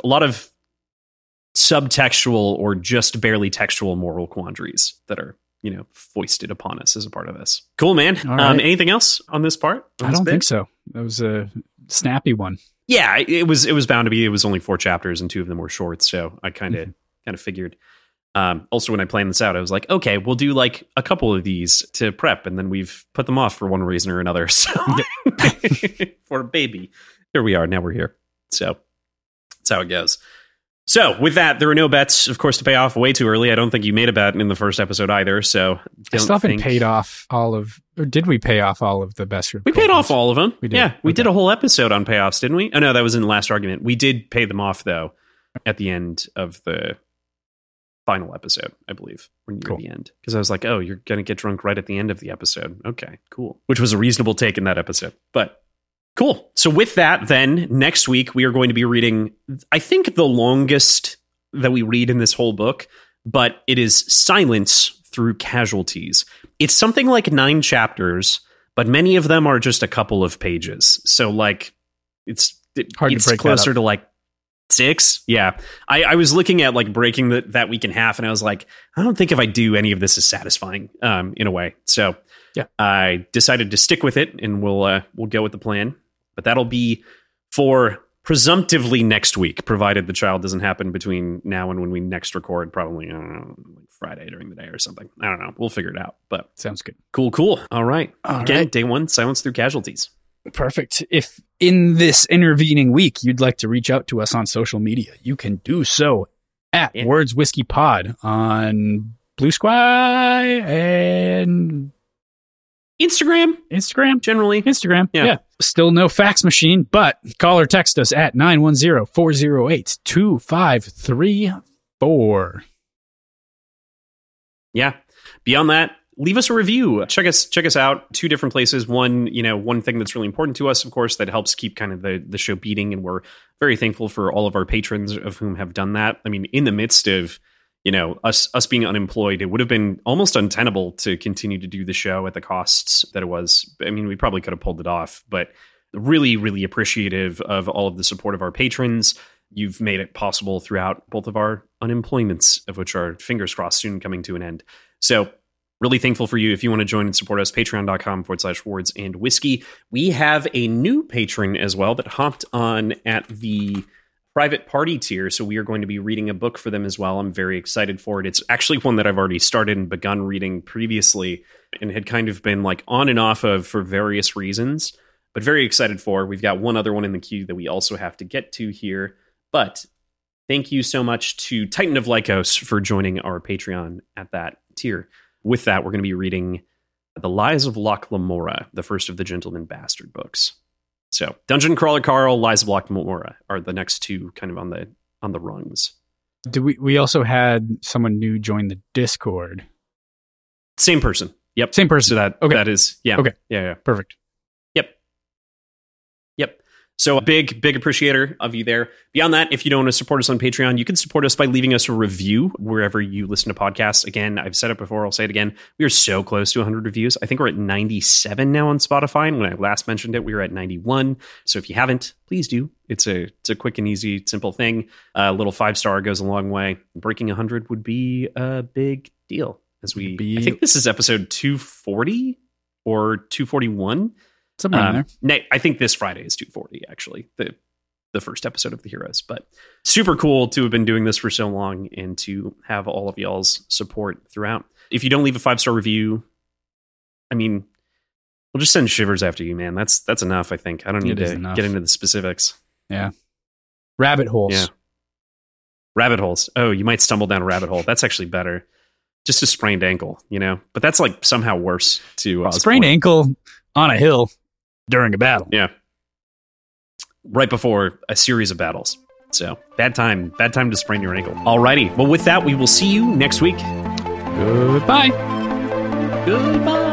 subtextual or just barely textual moral quandaries that are, you know, foisted upon us as a part of this. Cool, man. Right. Anything else on this part? I don't think so. That was a snappy one. Yeah, it was bound to be. It was only 4 chapters and 2 of them were short, so I kind of figured. Also, when I planned this out, I was like, okay, we'll do like a couple of these to prep, and then we've put them off for one reason or another. So for a baby, here we are. Now we're here. So that's how it goes. So with that, there were no bets, of course, to pay off way too early. I don't think you made a bet in the first episode either. So I still haven't paid off all of, or did we pay off all of the best? We paid off all of them. We did. Yeah, we did a whole episode on payoffs, didn't we? Oh no, that was in the last argument. We did pay them off though at the end of the final episode, I believe, when you were at the end. Because I was like, oh, you're going to get drunk right at the end of the episode. Okay, cool. Which was a reasonable take in that episode. But cool. So with that, then, next week, we are going to be reading, I think, the longest that we read in this whole book, but it is Silence Through Casualties. It's something like 9 chapters, but many of them are just a couple of pages. So like it's closer to like 6. Yeah. I was looking at like breaking that week in half, and I was like, I don't think if I do any of this is satisfying in a way. So yeah, I decided to stick with it, and we'll go with the plan. But that'll be for presumptively next week, provided the child doesn't happen between now and when we next record, probably, I don't know, like Friday during the day or something. I don't know. We'll figure it out. But sounds good. Cool. All right. Again, day 1, silence through casualties. Perfect. If in this intervening week you'd like to reach out to us on social media, you can do so at Words Whiskey Pod on Blue Sky and Instagram. Generally. Instagram. Yeah. Still no fax machine, but call or text us at 910-408-2534. Yeah. Beyond that, leave us a review. Check us out. 2 different places. One thing that's really important to us, of course, that helps keep kind of the show beating. And we're very thankful for all of our patrons of whom have done that. I mean, in the midst of, us being unemployed, it would have been almost untenable to continue to do the show at the costs that it was. I mean, we probably could have pulled it off, but really, really appreciative of all of the support of our patrons. You've made it possible throughout both of our unemployments, of which are, fingers crossed, soon coming to an end. So really thankful for you. If you want to join and support us, patreon.com/words and whiskey. We have a new patron as well that hopped on at the private party tier, so we are going to be reading a book for them as well. I'm very excited for it. It's actually one that I've already started and begun reading previously and had kind of been like on and off of for various reasons, but very excited for. We've got one other one in the queue that we also have to get to here, but thank you so much to Titan of Lycos for joining our Patreon at that tier. With that, we're going to be reading The Lies of Locke Lamora, the first of the Gentleman Bastard books. So, Dungeon Crawler Carl, Lies of Locke Lamora are the next 2 kind of on the rungs. We also had someone new join the Discord. Same person. Yep. Same person. So that is, yeah. Okay. Yeah. Perfect. Yep. So a big appreciator of you there. Beyond that, if you don't want to support us on Patreon, you can support us by leaving us a review wherever you listen to podcasts. Again, I've said it before, I'll say it again. We are so close to 100 reviews. I think we're at 97 now on Spotify. And when I last mentioned it, we were at 91. So if you haven't, please do. It's a quick and easy, simple thing. A little 5-star goes a long way. Breaking 100 would be a big deal. I think this is episode 240 or 241. Somewhere in there. I think this Friday is 240, actually, the first episode of The Heroes. But super cool to have been doing this for so long and to have all of y'all's support throughout. If you don't leave a 5-star review, I mean, we'll just send shivers after you, man. That's enough, I think. I don't need to get into the specifics. Yeah. Rabbit holes. Yeah. Rabbit holes. Oh, you might stumble down a rabbit hole. That's actually better. Just a sprained ankle, But that's like somehow worse to sprained ankle on a hill during a battle. Yeah. Right before a series of battles. So bad time to sprain your ankle. Alrighty. Well, with that, we will see you next week. Goodbye. Goodbye.